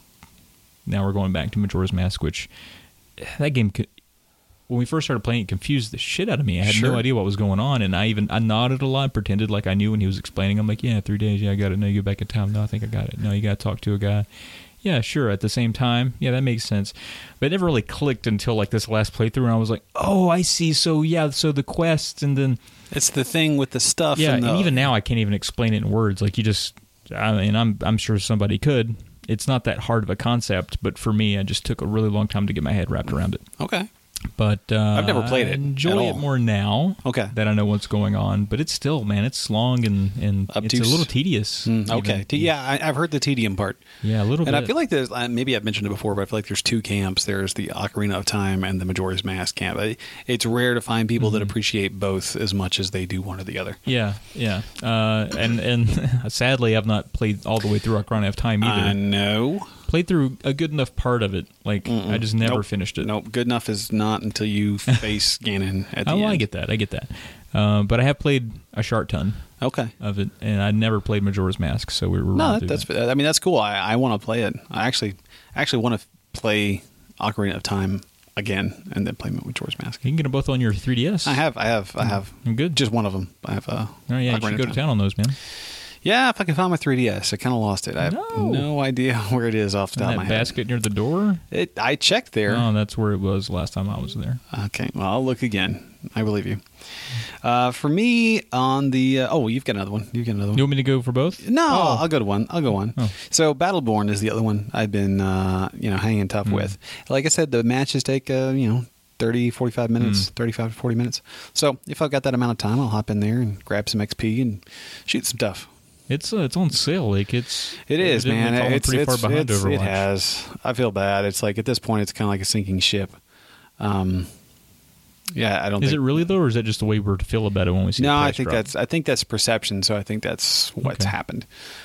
now we're going back to Majora's Mask, which that game, when we first started playing, it confused the shit out of me. I had Sure. no idea what was going on, and I nodded a lot, pretended like I knew when he was explaining. I'm like, yeah, 3 days, yeah, I got it. No, you go back in time. No, I think I got it. No, you got to talk to a guy. Yeah, sure, at the same time. Yeah, that makes sense. But it never really clicked until like this last playthrough, and I was like, oh, I see. So, yeah, so the quests, and then... It's the thing with the stuff. Yeah, and and even now I can't even explain it in words. Like, you just... I mean, I'm sure somebody could. It's not that hard of a concept, but for me, I just took a really long time to get my head wrapped around it. Okay. But I've never played it I at enjoy it all. more now Okay. that I know what's going on. But it's still, man, it's long and it's Obtuse. a little tedious. Okay. even. Yeah, I've heard the tedium part. Yeah, a little And bit. I feel like there's, maybe I've mentioned it before, but I feel like there's two camps. There's the Ocarina of Time and the Majora's Mask camp. It's rare to find people that appreciate both as much as they do one or the other. Yeah. And sadly, I've not played all the way through Ocarina of Time either. I know. Played through a good enough part of it. Like, I just never Nope. finished it. Nope. Good enough is not until you face Ganon at the end. I get that. But I have played a short ton Okay. of it, and I never played Majora's Mask, so we were No, running through that's. that. I mean, that's cool. I want to play it. I actually want to play Ocarina of Time again and then play Majora's Mask. You can get them both on your 3DS. I have. Good. Just one of them. I have. Oh, yeah, you Ocarina should of go to Time. town on those, man. Yeah, if I can find my 3DS, I kind of lost it. I have no idea where it is off the top that of my head. basket near the door? I checked there. Oh, that's where it was last time I was there. Okay, well, I'll look again. I believe you. For me, on the you've got another one. You want me to go for both? No, Oh. I'll go to one. I'll go one. Oh. So Battleborn is the other one I've been hanging tough with. Like I said, the matches take 30, 45 minutes, 35 to 40 minutes. So if I've got that amount of time, I'll hop in there and grab some XP and shoot some stuff. It's on sale. Like It is, man. Fallen It's pretty far behind Overwatch. It has. I feel bad. It's like at this point, it's kind of like a sinking ship. Yeah, I don't. Is think, it really though, or is that just the way we feel about it when we see? No, the I price think drop? that's perception. So I think that's what's Okay. happened.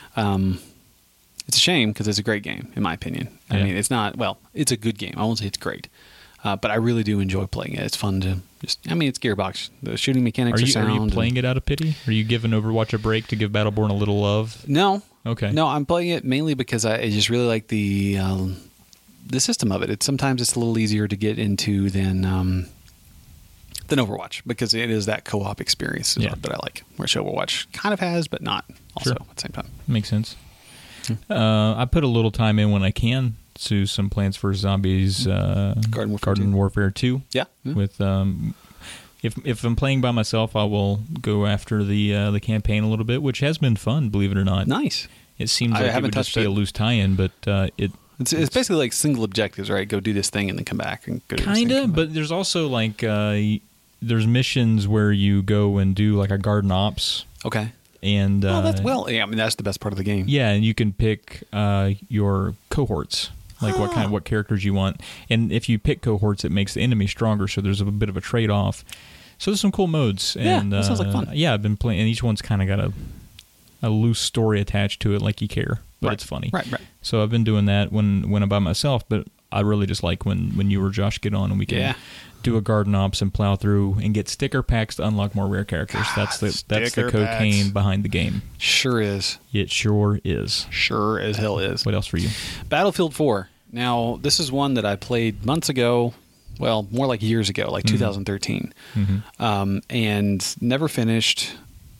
It's a shame because it's a great game, in my opinion. I Yeah. mean, it's not. Well, it's a good game. I won't say it's great, but I really do enjoy playing it. It's fun to just. I mean, it's Gearbox. The shooting mechanics Are are sound. you playing it out of pity? Are you giving Overwatch a break to give Battleborn a little love? No. Okay. No, I'm playing it mainly because I just really like the system of it. Sometimes it's a little easier to get into than Overwatch because it is that co-op experience that I like, which Overwatch kind of has, but not also Sure. at the same time. Makes sense. I put a little time in when I can to some Plants vs. Zombies Garden Warfare 2. Yeah. With if I'm playing by myself, I will go after the campaign a little bit, which has been fun, believe it or not. Nice. It seems I like it haven't would just touched be it. a loose tie-in, but It's basically like single objectives, right? Go do this thing and then come back and go do this thing. kind of. come back. But there's also like there's missions where you go and do like a garden ops, Okay. and Yeah, I mean, that's the best part of the game. yeah, and you can pick your cohorts, like what characters you want. And if you pick cohorts, it makes the enemy stronger. So there's a bit of a trade-off. So there's some cool modes. Yeah, And, that sounds like fun. Yeah, I've been playing, and each one's kind of got a loose story attached to it, like you care, but Right. it's funny. Right. So I've been doing that when I'm by myself, but I really just like when you or Josh get on and we can Yeah. do a garden ops and plow through and get sticker packs to unlock more rare characters. That's the sticker cocaine packs. behind the game. Sure is. It sure is. Sure as hell is. What else for you? Battlefield 4. Now, this is one that I played months ago. Well, more like years ago, like 2013. And never finished.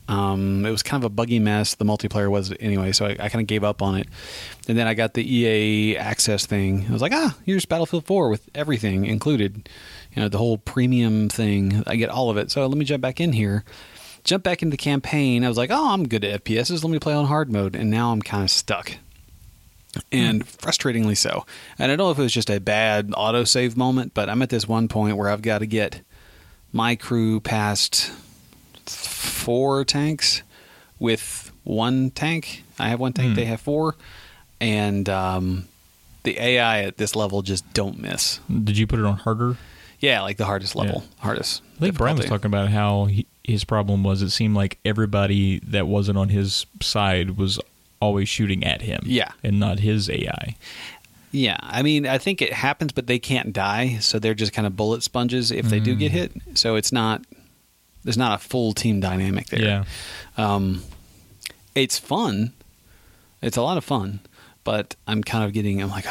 It was kind of a buggy mess. The multiplayer was anyway, so I kind of gave up on it. And then I got the EA Access thing. I was like, here's Battlefield 4 with everything included. The whole premium thing. I get all of it. So let me jump back in here. Jump back into the campaign. I was like, I'm good at FPSs. Let me play on hard mode. And now I'm kind of stuck. And frustratingly so. And I don't know if it was just a bad autosave moment, but I'm at this one point where I've got to get my crew past 4 tanks with 1 tank. I have 1 tank, they have 4. And the AI at this level just don't miss. Did you put it on harder? Yeah, like the hardest level. Hardest. I think Brian was talking about how his problem was it seemed like everybody that wasn't on his side was always shooting at him. Yeah. And not his AI. Yeah. I mean, I think it happens, but they can't die. So they're just kind of bullet sponges if they do get hit. So there's not a full team dynamic there. Yeah. It's fun. It's a lot of fun, but I'm like,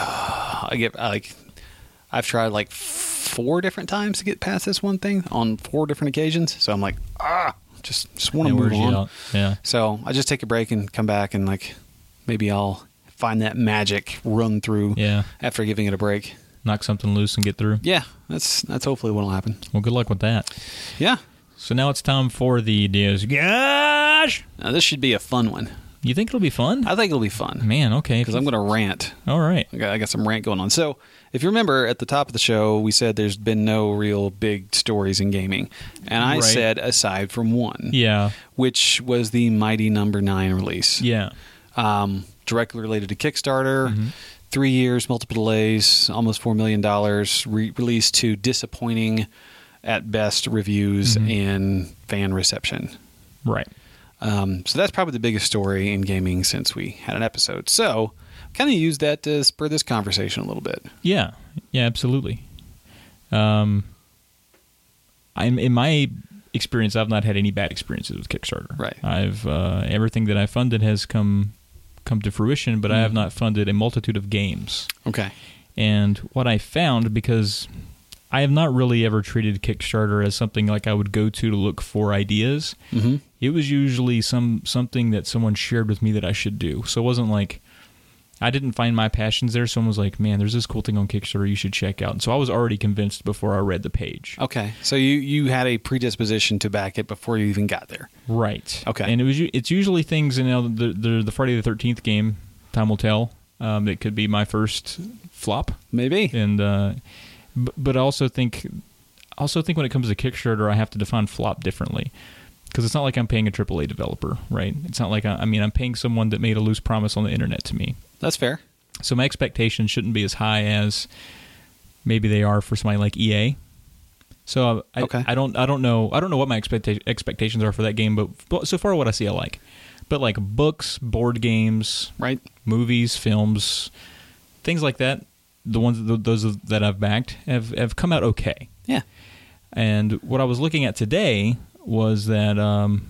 I've tried like 4 different times to get past this one thing on 4 different occasions. So I'm like, just want to move on. Yeah. So I just take a break and come back and like maybe I'll find that magic run through after giving it a break. Knock something loose and get through. Yeah, that's hopefully what'll happen. Well, good luck with that. Yeah. So now it's time for the Diaz. Gosh! Now this should be a fun one. You think it'll be fun? I think it'll be fun. Man, okay. Because I'm going to rant. All right. I got some rant going on. So if you remember at the top of the show, we said there's been no real big stories in gaming. And I said aside from one. Yeah. Which was the Mighty No. 9 release. Yeah. Directly related to Kickstarter. 3 years, multiple delays, almost $4 million. Released to disappointing at best reviews and fan reception. Right. So that's probably the biggest story in gaming since we had an episode. So kind of use that to spur this conversation a little bit. Yeah. Yeah, absolutely. In my experience, I've not had any bad experiences with Kickstarter. Right. I've everything that I funded has come to fruition, but I have not funded a multitude of games. Okay. And what I found, because I have not really ever treated Kickstarter as something like I would go to look for ideas. It was usually something that someone shared with me that I should do. So it wasn't like I didn't find my passions there. Someone was like, man, there's this cool thing on Kickstarter you should check out. And so I was already convinced before I read the page. Okay. So you had a predisposition to back it before you even got there. Right. Okay. And it's usually things, the Friday the 13th game, time will tell. It could be my first flop. Maybe. And but I also think when it comes to Kickstarter, I have to define flop differently. Because it's not like I'm paying a AAA developer, right? It's not like I'm paying someone that made a loose promise on the internet to me. That's fair. So my expectations shouldn't be as high as maybe they are for somebody like EA. So I don't know what my expectations are for that game, but so far what I see I like. But like books, board games, right, movies, films, things like that, those that I've backed have come out okay. Yeah. And what I was looking at today was that, and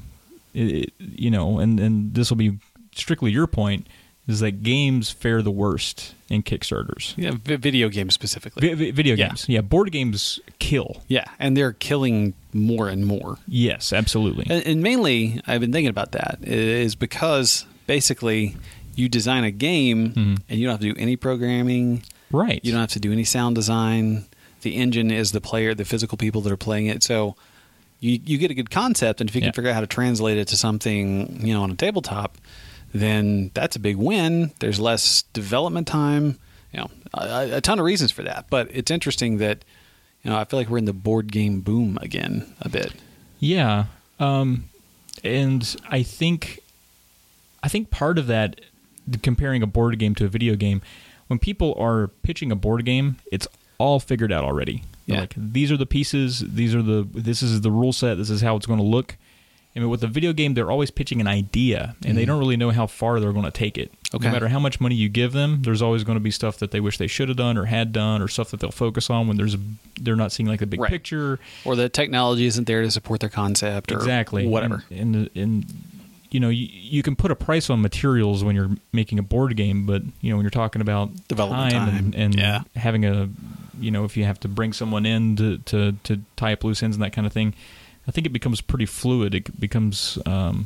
this will be strictly your point, is that games fare the worst in Kickstarters. Yeah, video games specifically. Video games. Yeah, board games kill. Yeah, and they're killing more and more. Yes, absolutely. And mainly, I've been thinking about that, is because basically you design a game and you don't have to do any programming. Right. You don't have to do any sound design. The engine is the player, the physical people that are playing it. So you get a good concept, and if you can figure out how to translate it to something, on a tabletop, then that's a big win. There's less development time, a ton of reasons for that. But it's interesting that, I feel like we're in the board game boom again a bit. Yeah. And I think part of that, comparing a board game to a video game, when people are pitching a board game, it's all figured out already. They're like, these are the pieces, this is the rule set, this is how it's going to look. And with a video game, they're always pitching an idea, and they don't really know how far they're going to take it. Okay. No matter how much money you give them, there's always going to be stuff that they wish they should have done or had done, or stuff that they'll focus on when they're not seeing like the big picture, or the technology isn't there to support their concept, or whatever. And you can put a price on materials when you're making a board game, but when you're talking about development time and having a if you have to bring someone in to tie up loose ends and that kind of thing, I think it becomes pretty fluid. It becomes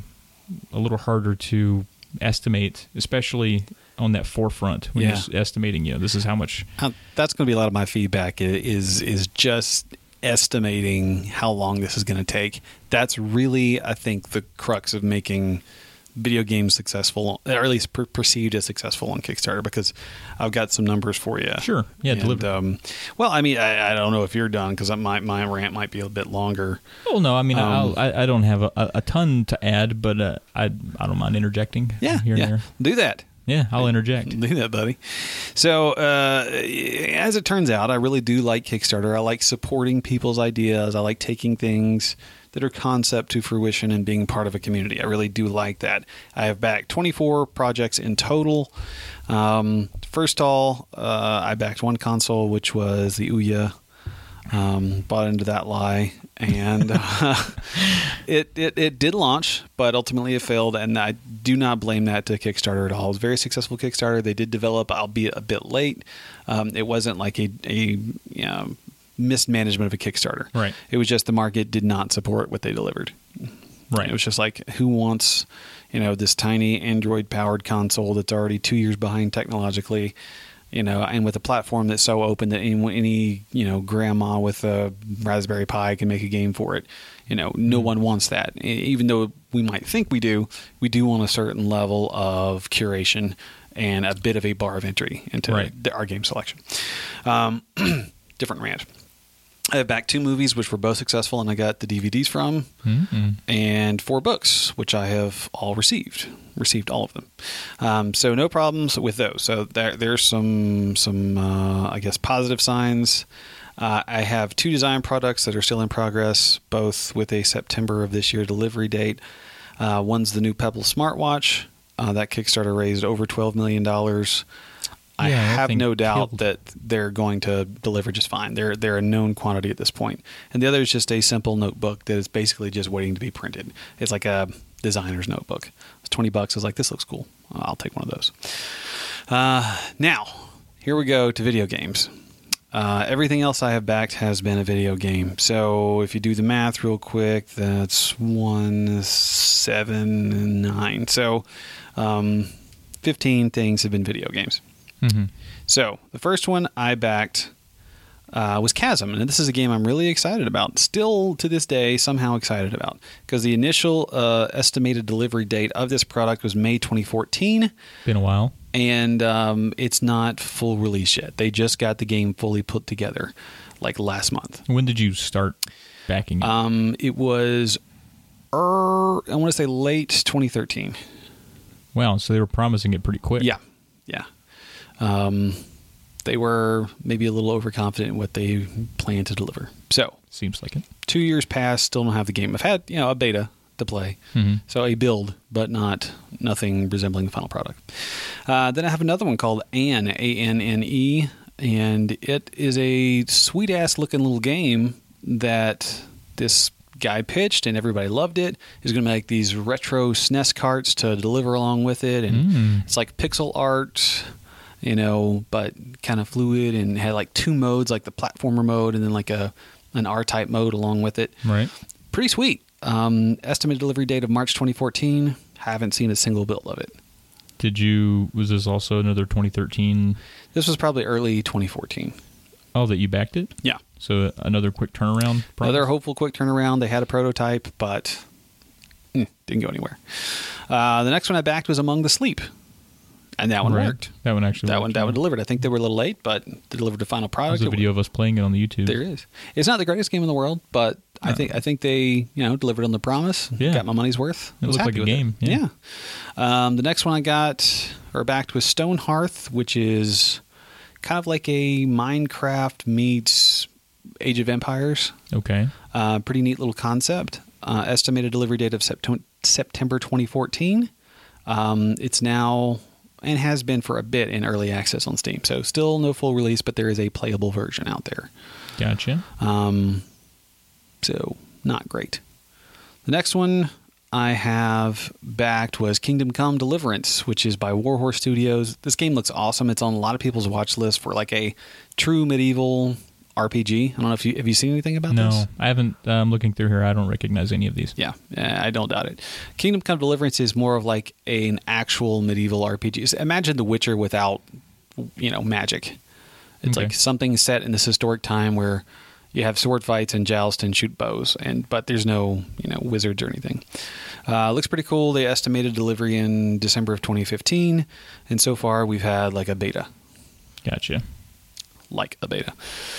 a little harder to estimate, especially on that forefront when you're estimating, this is how much. That's going to be a lot of my feedback is just estimating how long this is going to take. That's really, I think, the crux of making video games successful, or at least perceived as successful on Kickstarter, because I've got some numbers for you. Sure. Yeah, deliver. Well, I mean, I don't know if you're done, because my rant might be a bit longer. Well, no, I mean, I don't have a ton to add, but I don't mind interjecting here and there. Do that. Yeah, I'll interject. Do that, buddy. So, as it turns out, I really do like Kickstarter. I like supporting people's ideas. I like taking things that are concept to fruition and being part of a community. I really do like that. I have backed 24 projects in total. First of all, I backed one console, which was the Ouya. Bought into that lie, and it did launch, but ultimately it failed, and I do not blame that to Kickstarter at all. It was a very successful Kickstarter. They did develop, albeit a bit late. It wasn't like a mismanagement of a Kickstarter. Right. It was just the market did not support what they delivered. Right. It was just like, who wants, this tiny Android-powered console that's already 2 years behind technologically, and with a platform that's so open that any grandma with a Raspberry Pi can make a game for it. No one wants that. Even though we might think we do want a certain level of curation and a bit of a bar of entry into our game selection. Different rant. I have backed 2 movies, which were both successful, and I got the DVDs from, and 4 books, which I have all received all of them. So no problems with those. So there's some I guess, positive signs. I have 2 design products that are still in progress, both with a September of this year delivery date. One's the new Pebble smartwatch. That Kickstarter raised over $12 million. I have no doubt that they're going to deliver just fine. They're a known quantity at this point. And the other is just a simple notebook that is basically just waiting to be printed. It's like a designer's notebook. It's $20. I was like, this looks cool. I'll take one of those. Now, here we go to video games. Everything else I have backed has been a video game. So if you do the math real quick, that's 1, 7, 9. So 15 things have been video games. Mm-hmm. So the first one I backed was Chasm, and this is a game I'm really excited about. Still to this day, somehow excited about, because the initial estimated delivery date of this product was May 2014. Been a while, and it's not full release yet. They just got the game fully put together, like last month. When did you start backing it? It was, I want to say late 2013. Wow, so they were promising it pretty quick. Yeah. They were maybe a little overconfident in what they planned to deliver. So seems like it. 2 years passed, still don't have the game. I've had a beta to play, so a build, but nothing resembling the final product. Then I have another one called Anne, A-N-N-E, and it is a sweet ass looking little game that this guy pitched and everybody loved it. He's going to make these retro SNES carts to deliver along with it, and it's like pixel art, but kind of fluid, and had like 2 modes, like the platformer mode and then like an R-type mode along with it. Right. Pretty sweet. Estimated delivery date of March 2014. Haven't seen a single build of it. Was this also another 2013? This was probably early 2014. Oh, that you backed it? Yeah. So another quick turnaround? Another hopeful quick turnaround. They had a prototype, but didn't go anywhere. The next one I backed was Among the Sleep. And that one worked. That one actually worked. That one delivered. I think they were a little late, but they delivered the final product. There's a video of us playing it on the YouTube. There is. It's not the greatest game in the world, but I think they delivered on the promise. Yeah. Got my money's worth. It looked like a game. Yeah. The next one I backed was Stone Hearth, which is kind of like a Minecraft meets Age of Empires. Okay. Pretty neat little concept. Estimated delivery date of September 2014. It's now, and has been for a bit, in early access on Steam. So still no full release, but there is a playable version out there. Gotcha. So not great. The next one I have backed was Kingdom Come Deliverance, which is by Warhorse Studios. This game looks awesome. It's on a lot of people's watch list for like a true medieval RPG. I don't know if have you seen anything about this? No, I haven't. I'm looking through here. I don't recognize any of these. Yeah, I don't doubt it. Kingdom Come Deliverance is more of like an actual medieval RPG. So imagine The Witcher without, magic. It's Okay. like something set in this historic time where you have sword fights and joust and shoot bows, but there's no wizards or anything. Looks pretty cool. They estimated delivery in December of 2015, and so far we've had like a beta. Gotcha. Like a beta.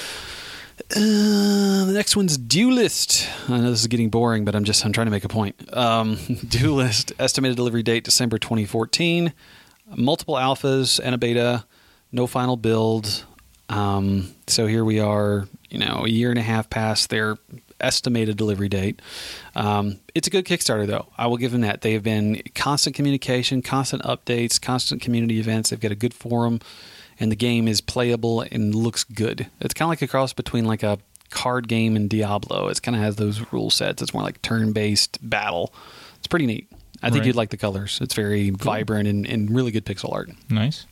The next one's Duelist. I know this is getting boring, but I'm trying to make a point. Duelist, estimated delivery date December 2014. Multiple alphas and a beta. No final build. So here we are, a year and a half past their estimated delivery date. It's a good Kickstarter, though. I will give them that. They have been constant communication, constant updates, constant community events. They've got a good forum. And the game is playable and looks good. It's kind of like a cross between like a card game and Diablo. It kind of has those rule sets. It's more like turn-based battle. It's pretty neat. I think Right. you'd like the colors. It's very vibrant and really good pixel art. Nice.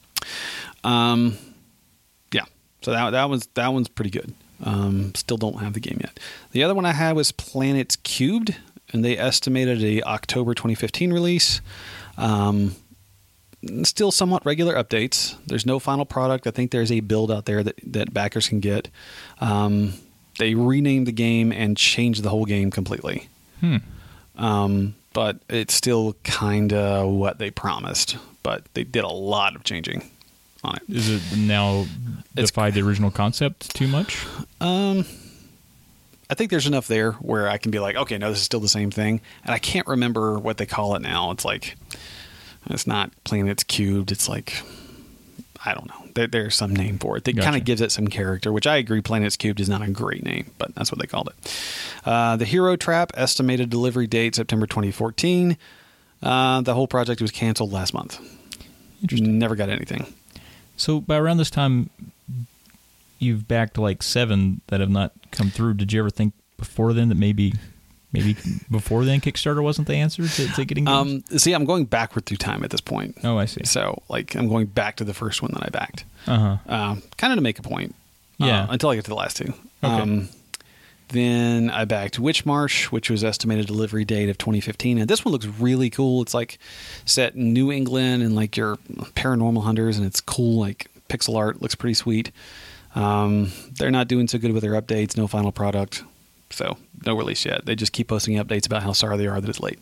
Yeah. So that one's pretty good. Still don't have the game yet. The other one I had was Planets Cubed, and they estimated a October 2015 release. Still somewhat regular updates. There's no final product. I think there's a build out there that backers can get. They renamed the game and changed the whole game completely. But it's still kind of what they promised. But they did a lot of changing on it. Is it now defied the original concept too much? I think there's enough there where I can be like, okay, no, this is still the same thing. And I can't remember what they call it now. It's like... It's not Planets Cubed. It's like, I don't know. There's some name for it. That kind Gotcha. of gives it some character, which I agree Planets Cubed is not a great name, but that's what they called it. The Hero Trap, estimated delivery date September 2014. The whole project was canceled last month. Interesting. Never got anything. So by around this time, you've backed like 7 that have not come through. Did you ever think before then that maybe before then Kickstarter wasn't the answer to getting games? See, I'm going backward through time at this point. Oh, I see. So, like, I'm going back to the first one that I backed. Uh-huh. Kind of to make a point. Yeah. Until I get to the last two. Okay. Then I backed Witchmarsh, which was estimated delivery date of 2015. And this one looks really cool. It's like set in New England and like your paranormal hunters, and it's cool, like pixel art. Looks pretty sweet. They're not doing so good with their updates. No final product. So no release yet. They just keep posting updates about how sorry they are that it's late.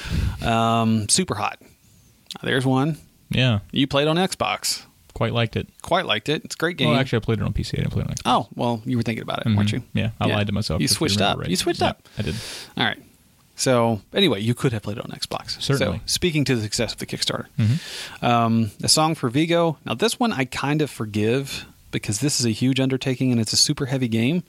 Super Hot. There's one. Yeah. You played on Xbox. Quite liked it. Quite liked it. It's a great game. Well, actually, I played it on PC. I didn't play it on Xbox. Oh, well, you were thinking about it, weren't you? Yeah, I lied to myself. You if switched remember up. right. You switched Yeah, up. I did. All right. So, anyway, you could have played it on Xbox. Certainly. So, speaking to the success of the Kickstarter. A Song for Vigo. Now, this one I kind of forgive because this is a huge undertaking and it's a super heavy game.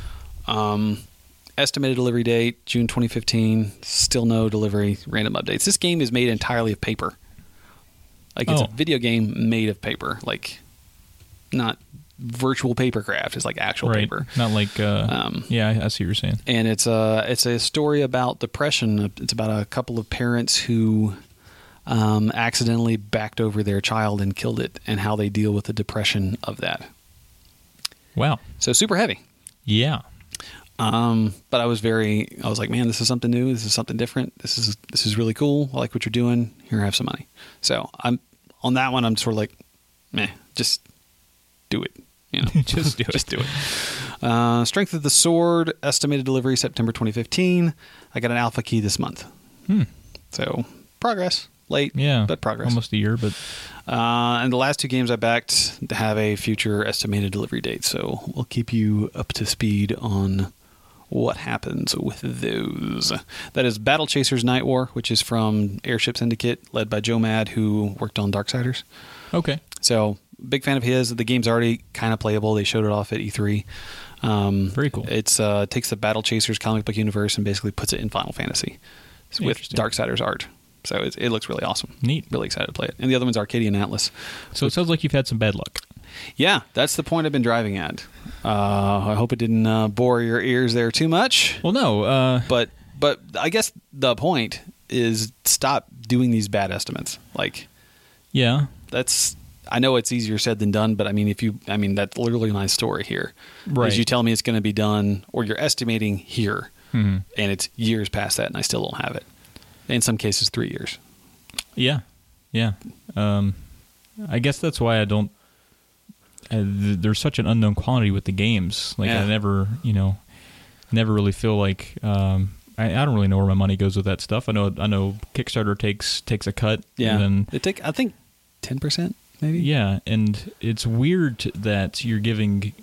Estimated delivery date, June 2015. Still no delivery, random updates. This game is made entirely of paper. Like, it's a video game made of paper. Like, not virtual papercraft. It's like actual Right. paper. Not like, yeah, I see what you're saying. And it's a story about depression. It's about a couple of parents who accidentally backed over their child and killed it, and how they deal with the depression of that. Wow. So super heavy. Yeah. But I was like, man, this is something new. This is something different. This is really cool. I like what you're doing. Here, have some money. So I'm on that one. I'm sort of like, meh, just do it. You know, Just do it. Just do it. Strength of the Sword, estimated delivery September 2015. I got an alpha key this month. So progress. Late, Yeah. but progress. Almost a year, but And the last two games I backed have a future estimated delivery date, so we'll keep you up to speed on what happens with those. That is Battle Chasers Night War, which is from Airship Syndicate, led by Joe Mad, who worked on Darksiders. okay. So, big fan of his. The game's already kind of playable. They showed it off at E3. Very cool. It's takes the Battle Chasers comic book universe and basically puts it in Final Fantasy with Interesting. Darksiders art. So it looks really awesome. Neat. Really excited to play it. And the other one's Arcadian Atlas. So it sounds like you've had some bad luck. Yeah, that's the point I've been driving at. I hope it didn't bore your ears there too much. Well, no. But I guess the point is stop doing these bad estimates. Like, Yeah. I know it's easier said than done, but I mean, that's literally my story here. Right. Is you tell me it's going to be done, or you're estimating here, and it's years past that, and I still don't have it. In some cases, 3 years. Yeah. I guess that's why I don't. There's such an unknown quantity with the games. Like I never really feel like. I don't really know where my money goes with that stuff. I know Kickstarter takes a cut. Yeah, and they take, I think, 10% maybe. Yeah, and it's weird that you're giving,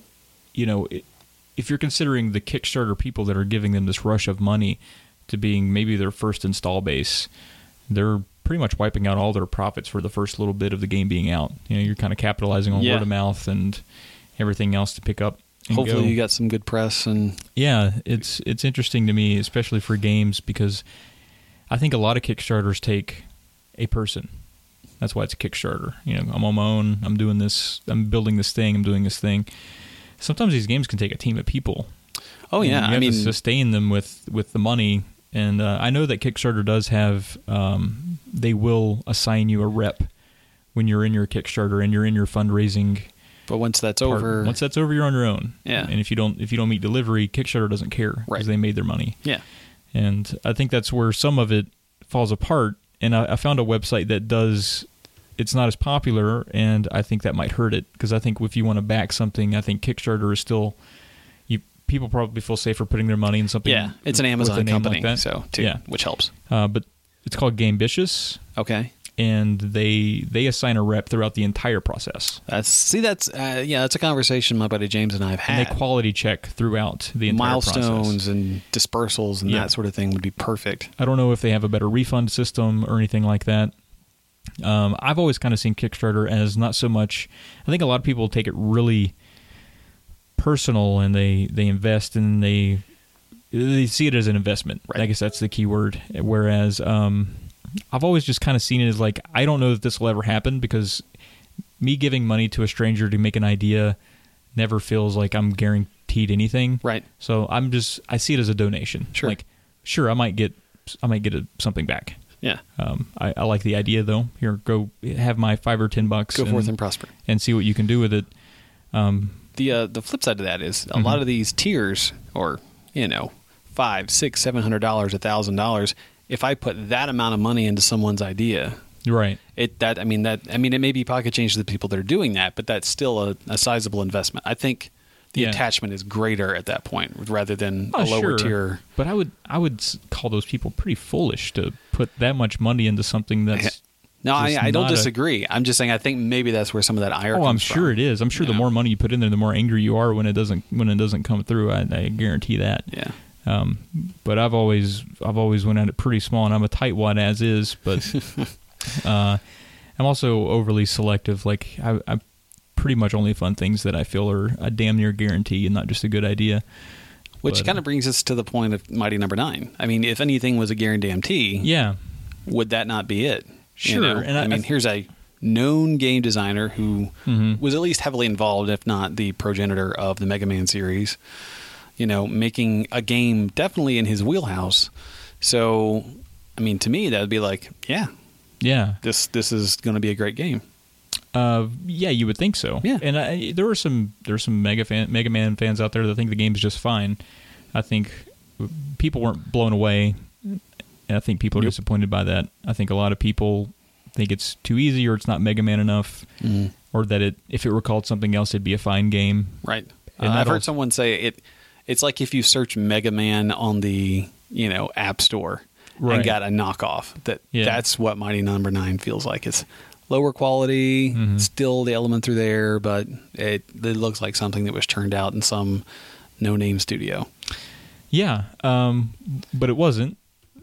if you're considering the Kickstarter people that are giving them this rush of money to being maybe their first install base, they're pretty much wiping out all their profits for the first little bit of the game being out. You're kind of capitalizing on word of mouth and everything else to pick up. Hopefully you got some good press. And yeah, it's interesting to me, especially for games, because I think a lot of Kickstarters take a person. That's why it's a Kickstarter. I'm on my own. I'm doing this. I'm building this thing. I'm doing this thing. Sometimes these games can take a team of people. Oh yeah, you have to sustain them with the money. And I know that Kickstarter does have. They will assign you a rep when you're in your Kickstarter and you're in your fundraising. But once that's over, you're on your own. Yeah. And if you don't meet delivery, Kickstarter doesn't care because they made their money. Yeah. And I think that's where some of it falls apart. And I found a website that does. It's not as popular, and I think that might hurt it, because I think if you want to back something, I think Kickstarter is still. People probably feel safer putting their money in something. Yeah, it's an Amazon company, like so too, yeah, which helps. But it's called Gamebitious. Okay. And they assign a rep throughout the entire process. That's a conversation my buddy James and I have had. And they quality check throughout the entire milestones process. And dispersals and that sort of thing would be perfect. I don't know if they have a better refund system or anything like that. I've always kind of seen Kickstarter as not so much. I think a lot of people take it really personal, and they invest and they see it as an investment. Right. I guess that's the key word. Whereas I've always just kind of seen it as like, I don't know that this will ever happen, because me giving money to a stranger to make an idea never feels like I'm guaranteed anything. Right. So I see it as a donation. Sure. Like, sure, I might get something back. Yeah. I like the idea though. Here, go have my $5 or $10. Go forth and prosper. And see what you can do with it. The flip side of that is a lot of these tiers, or $500, $600, $700, $1,000. If I put that amount of money into someone's idea, right? It may be pocket change to the people that are doing that, but that's still a sizable investment. I think the attachment is greater at that point rather than a lower tier. But I would call those people pretty foolish to put that much money into something that's. No, I don't disagree. I'm just saying I think maybe that's where some of that ire comes from. I'm sure it is. I'm sure the more money you put in there, the more angry you are when it doesn't come through. I guarantee that. Yeah. But I've always went at it pretty small, and I'm a tightwad as is. But I'm also overly selective. Like I pretty much only fund things that I feel are a damn near guarantee and not just a good idea. Which kind of brings us to the point of Mighty Number 9. I mean, if anything was a guarantee, would that not be it? Sure. And here's a known game designer who was at least heavily involved, if not the progenitor of the Mega Man series. Making a game definitely in his wheelhouse. So, I mean, to me, that would be like, this is going to be a great game. You would think so. Yeah. And there are some Mega Man fans out there that think the game's just fine. I think people weren't blown away. And I think people are disappointed by that. I think a lot of people think it's too easy, or it's not Mega Man enough, or that if it were called something else, it'd be a fine game. Right. And I've heard someone say it's like if you search Mega Man on the App Store and got a knockoff. That's what Mighty Number 9 feels like. It's lower quality, still the elements are there, but it looks like something that was turned out in some no-name studio. Yeah, but it wasn't.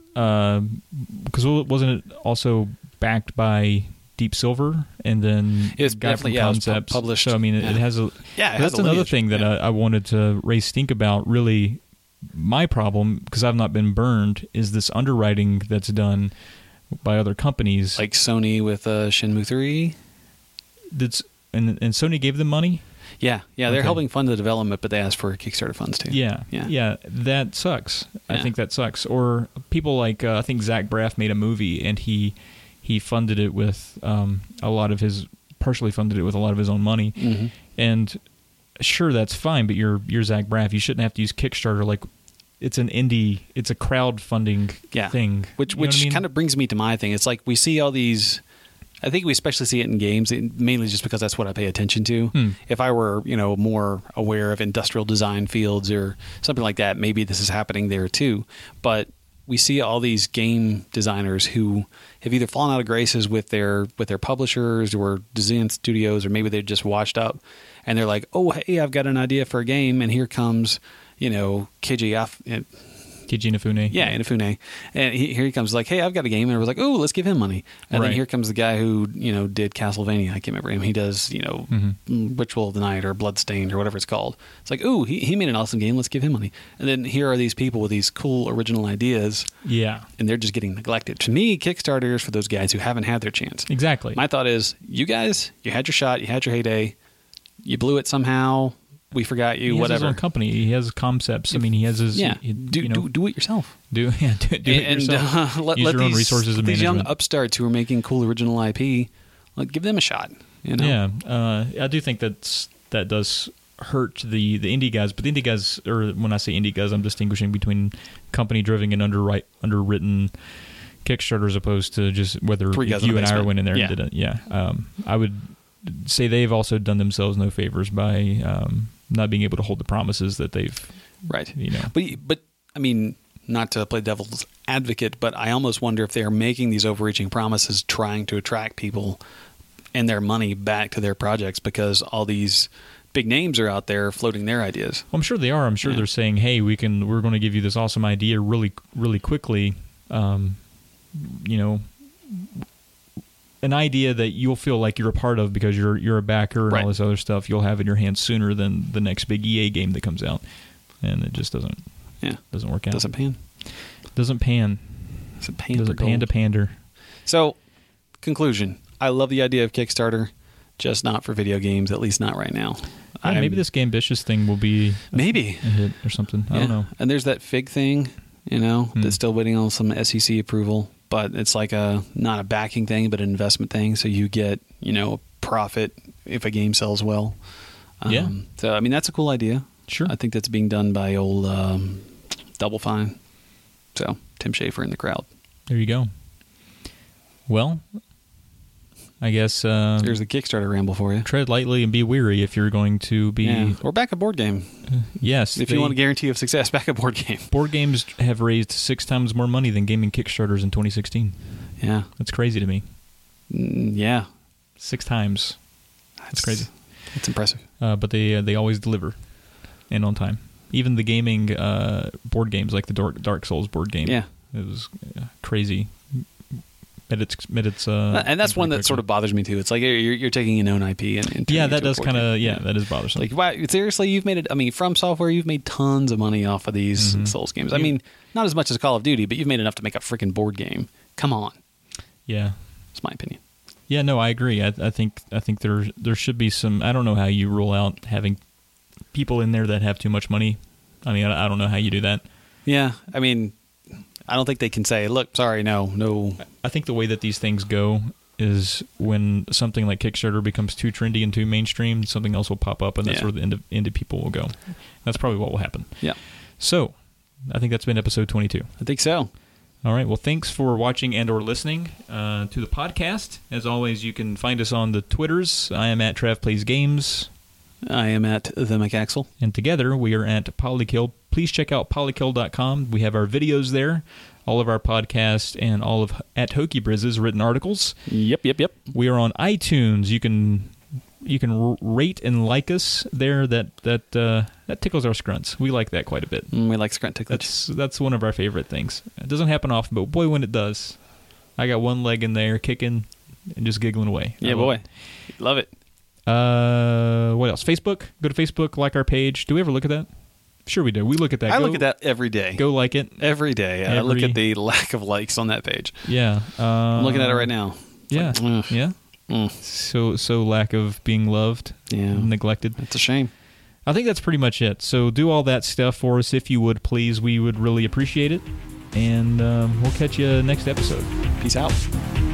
Because wasn't it also backed by Deep Silver, and then it's definitely Concepts published. So I mean, it has a that's another thing that I wanted to raise stink about. Really, my problem, because I've not been burned, is this underwriting that's done by other companies, like Sony with Shenmue 3. And Sony gave them money. Yeah, they're helping fund the development, but they asked for Kickstarter funds too. Yeah, that sucks. I think that sucks. Or people like I think Zach Braff made a movie, and he funded it with a lot of his partially funded it with a lot of his own money. Mm-hmm. And sure, that's fine, but you're Zach Braff. You shouldn't have to use Kickstarter like it's an indie, it's a crowdfunding thing. Which what I mean? kind of brings me to my thing. It's like we see all these. I think we especially see it in games, mainly just because that's what I pay attention to. If I were, more aware of industrial design fields or something like that, maybe this is happening there too. But we see all these game designers who have either fallen out of graces with their publishers or design studios, or maybe they're just washed up, and they're like, "Oh, hey, I've got an idea for a game," and here comes, Keiji Inafune. Yeah, Inafune. And here he comes like, hey, I've got a game. And I was like, oh, let's give him money. And then here comes the guy who, did Castlevania. I can't remember him. He does, Ritual of the Night or Bloodstained or whatever it's called. It's like, ooh, he made an awesome game. Let's give him money. And then here are these people with these cool original ideas. Yeah. And they're just getting neglected. To me, Kickstarter is for those guys who haven't had their chance. Exactly. My thought is, you guys, you had your shot. You had your heyday. You blew it somehow. We forgot you. He has whatever. his own company. He has concepts. I mean, he has his. Yeah. Do it yourself. Do it yourself. Let your own resources and these young management. upstarts who are making cool original IP, give them a shot. Yeah, I do think that does hurt the indie guys. But the indie guys, or when I say indie guys, I'm distinguishing between company-driven and underwritten Kickstarter as opposed to just whether you and I went in there and did it. Yeah, I would say they've also done themselves no favors by not being able to hold the promises that they've But I mean, not to play devil's advocate, but I almost wonder if they are making these overreaching promises trying to attract people and their money back to their projects because all these big names are out there floating their ideas. Well, I'm sure they are. I'm sure they're saying, hey, we're going to give you this awesome idea really, really quickly. An idea that you'll feel like you're a part of because you're a backer and all this other stuff you'll have in your hands sooner than the next big EA game that comes out, and it just doesn't work out. Doesn't pan. Doesn't pan to pander. So, conclusion: I love the idea of Kickstarter, just not for video games. At least not right now. Yeah, maybe this Gambitious thing will be a hit or something. I don't know. And there's that Fig thing, that's still waiting on some SEC approval. But it's like not a backing thing, but an investment thing. So you get, profit if a game sells well. So, I mean, that's a cool idea. Sure. I think that's being done by old Double Fine. So, Tim Schafer in the crowd. There you go. Well, I guess... there's the Kickstarter ramble for you. Tread lightly and be weary if you're going to be... Yeah. Or back a board game. Yes. If you want a guarantee of success, back a board game. Board games have raised 6 times more money than gaming Kickstarters in 2016. Yeah. That's crazy to me. Yeah. 6 times. That's crazy. It's impressive. But they always deliver. And on time. Even the gaming board games, like the Dark Souls board game. Yeah. It was crazy. And that's one that sort of bothers me too. It's like you're taking a known IP and that does kind of that is bothersome. Like, wow, seriously, you've made it. I mean, From Software, you've made tons of money off of these Souls games. I mean, not as much as Call of Duty, but you've made enough to make a freaking board game. Come on. Yeah, it's my opinion. Yeah, no, I agree. I think there should be some. I don't know how you rule out having people in there that have too much money. I mean, I don't know how you do that. Yeah, I mean, I don't think they can say, look, sorry, no. I think the way that these things go is when something like Kickstarter becomes too trendy and too mainstream, something else will pop up, and that's where the indie people will go. That's probably what will happen. Yeah. So, I think that's been episode 22. I think so. All right. Well, thanks for watching and or listening to the podcast. As always, you can find us on the Twitters. I am at Trav Plays Games. I am at The McAxel. And together, we are at Polykill. Please check out polykill.com. We have our videos there, all of our podcasts, and all of at Hokey Brizz's written articles. Yep. We are on iTunes. You can rate and like us there. That tickles our scrunts. We like that quite a bit. We like scrunt ticklage. That's one of our favorite things. It doesn't happen often, but boy, when it does, I got one leg in there kicking and just giggling away. Yeah, boy. Love it. What else? Facebook. Go to Facebook, like our page. Do we ever look at that? Sure we do. We look at that. I look at that every day. Go like it. Every day. I look at the lack of likes on that page. Yeah. I'm looking at it right now. It's yeah. So lack of being loved. Yeah. Neglected. It's a shame. I think that's pretty much it. So do all that stuff for us if you would, please. We would really appreciate it. And we'll catch you next episode. Peace out.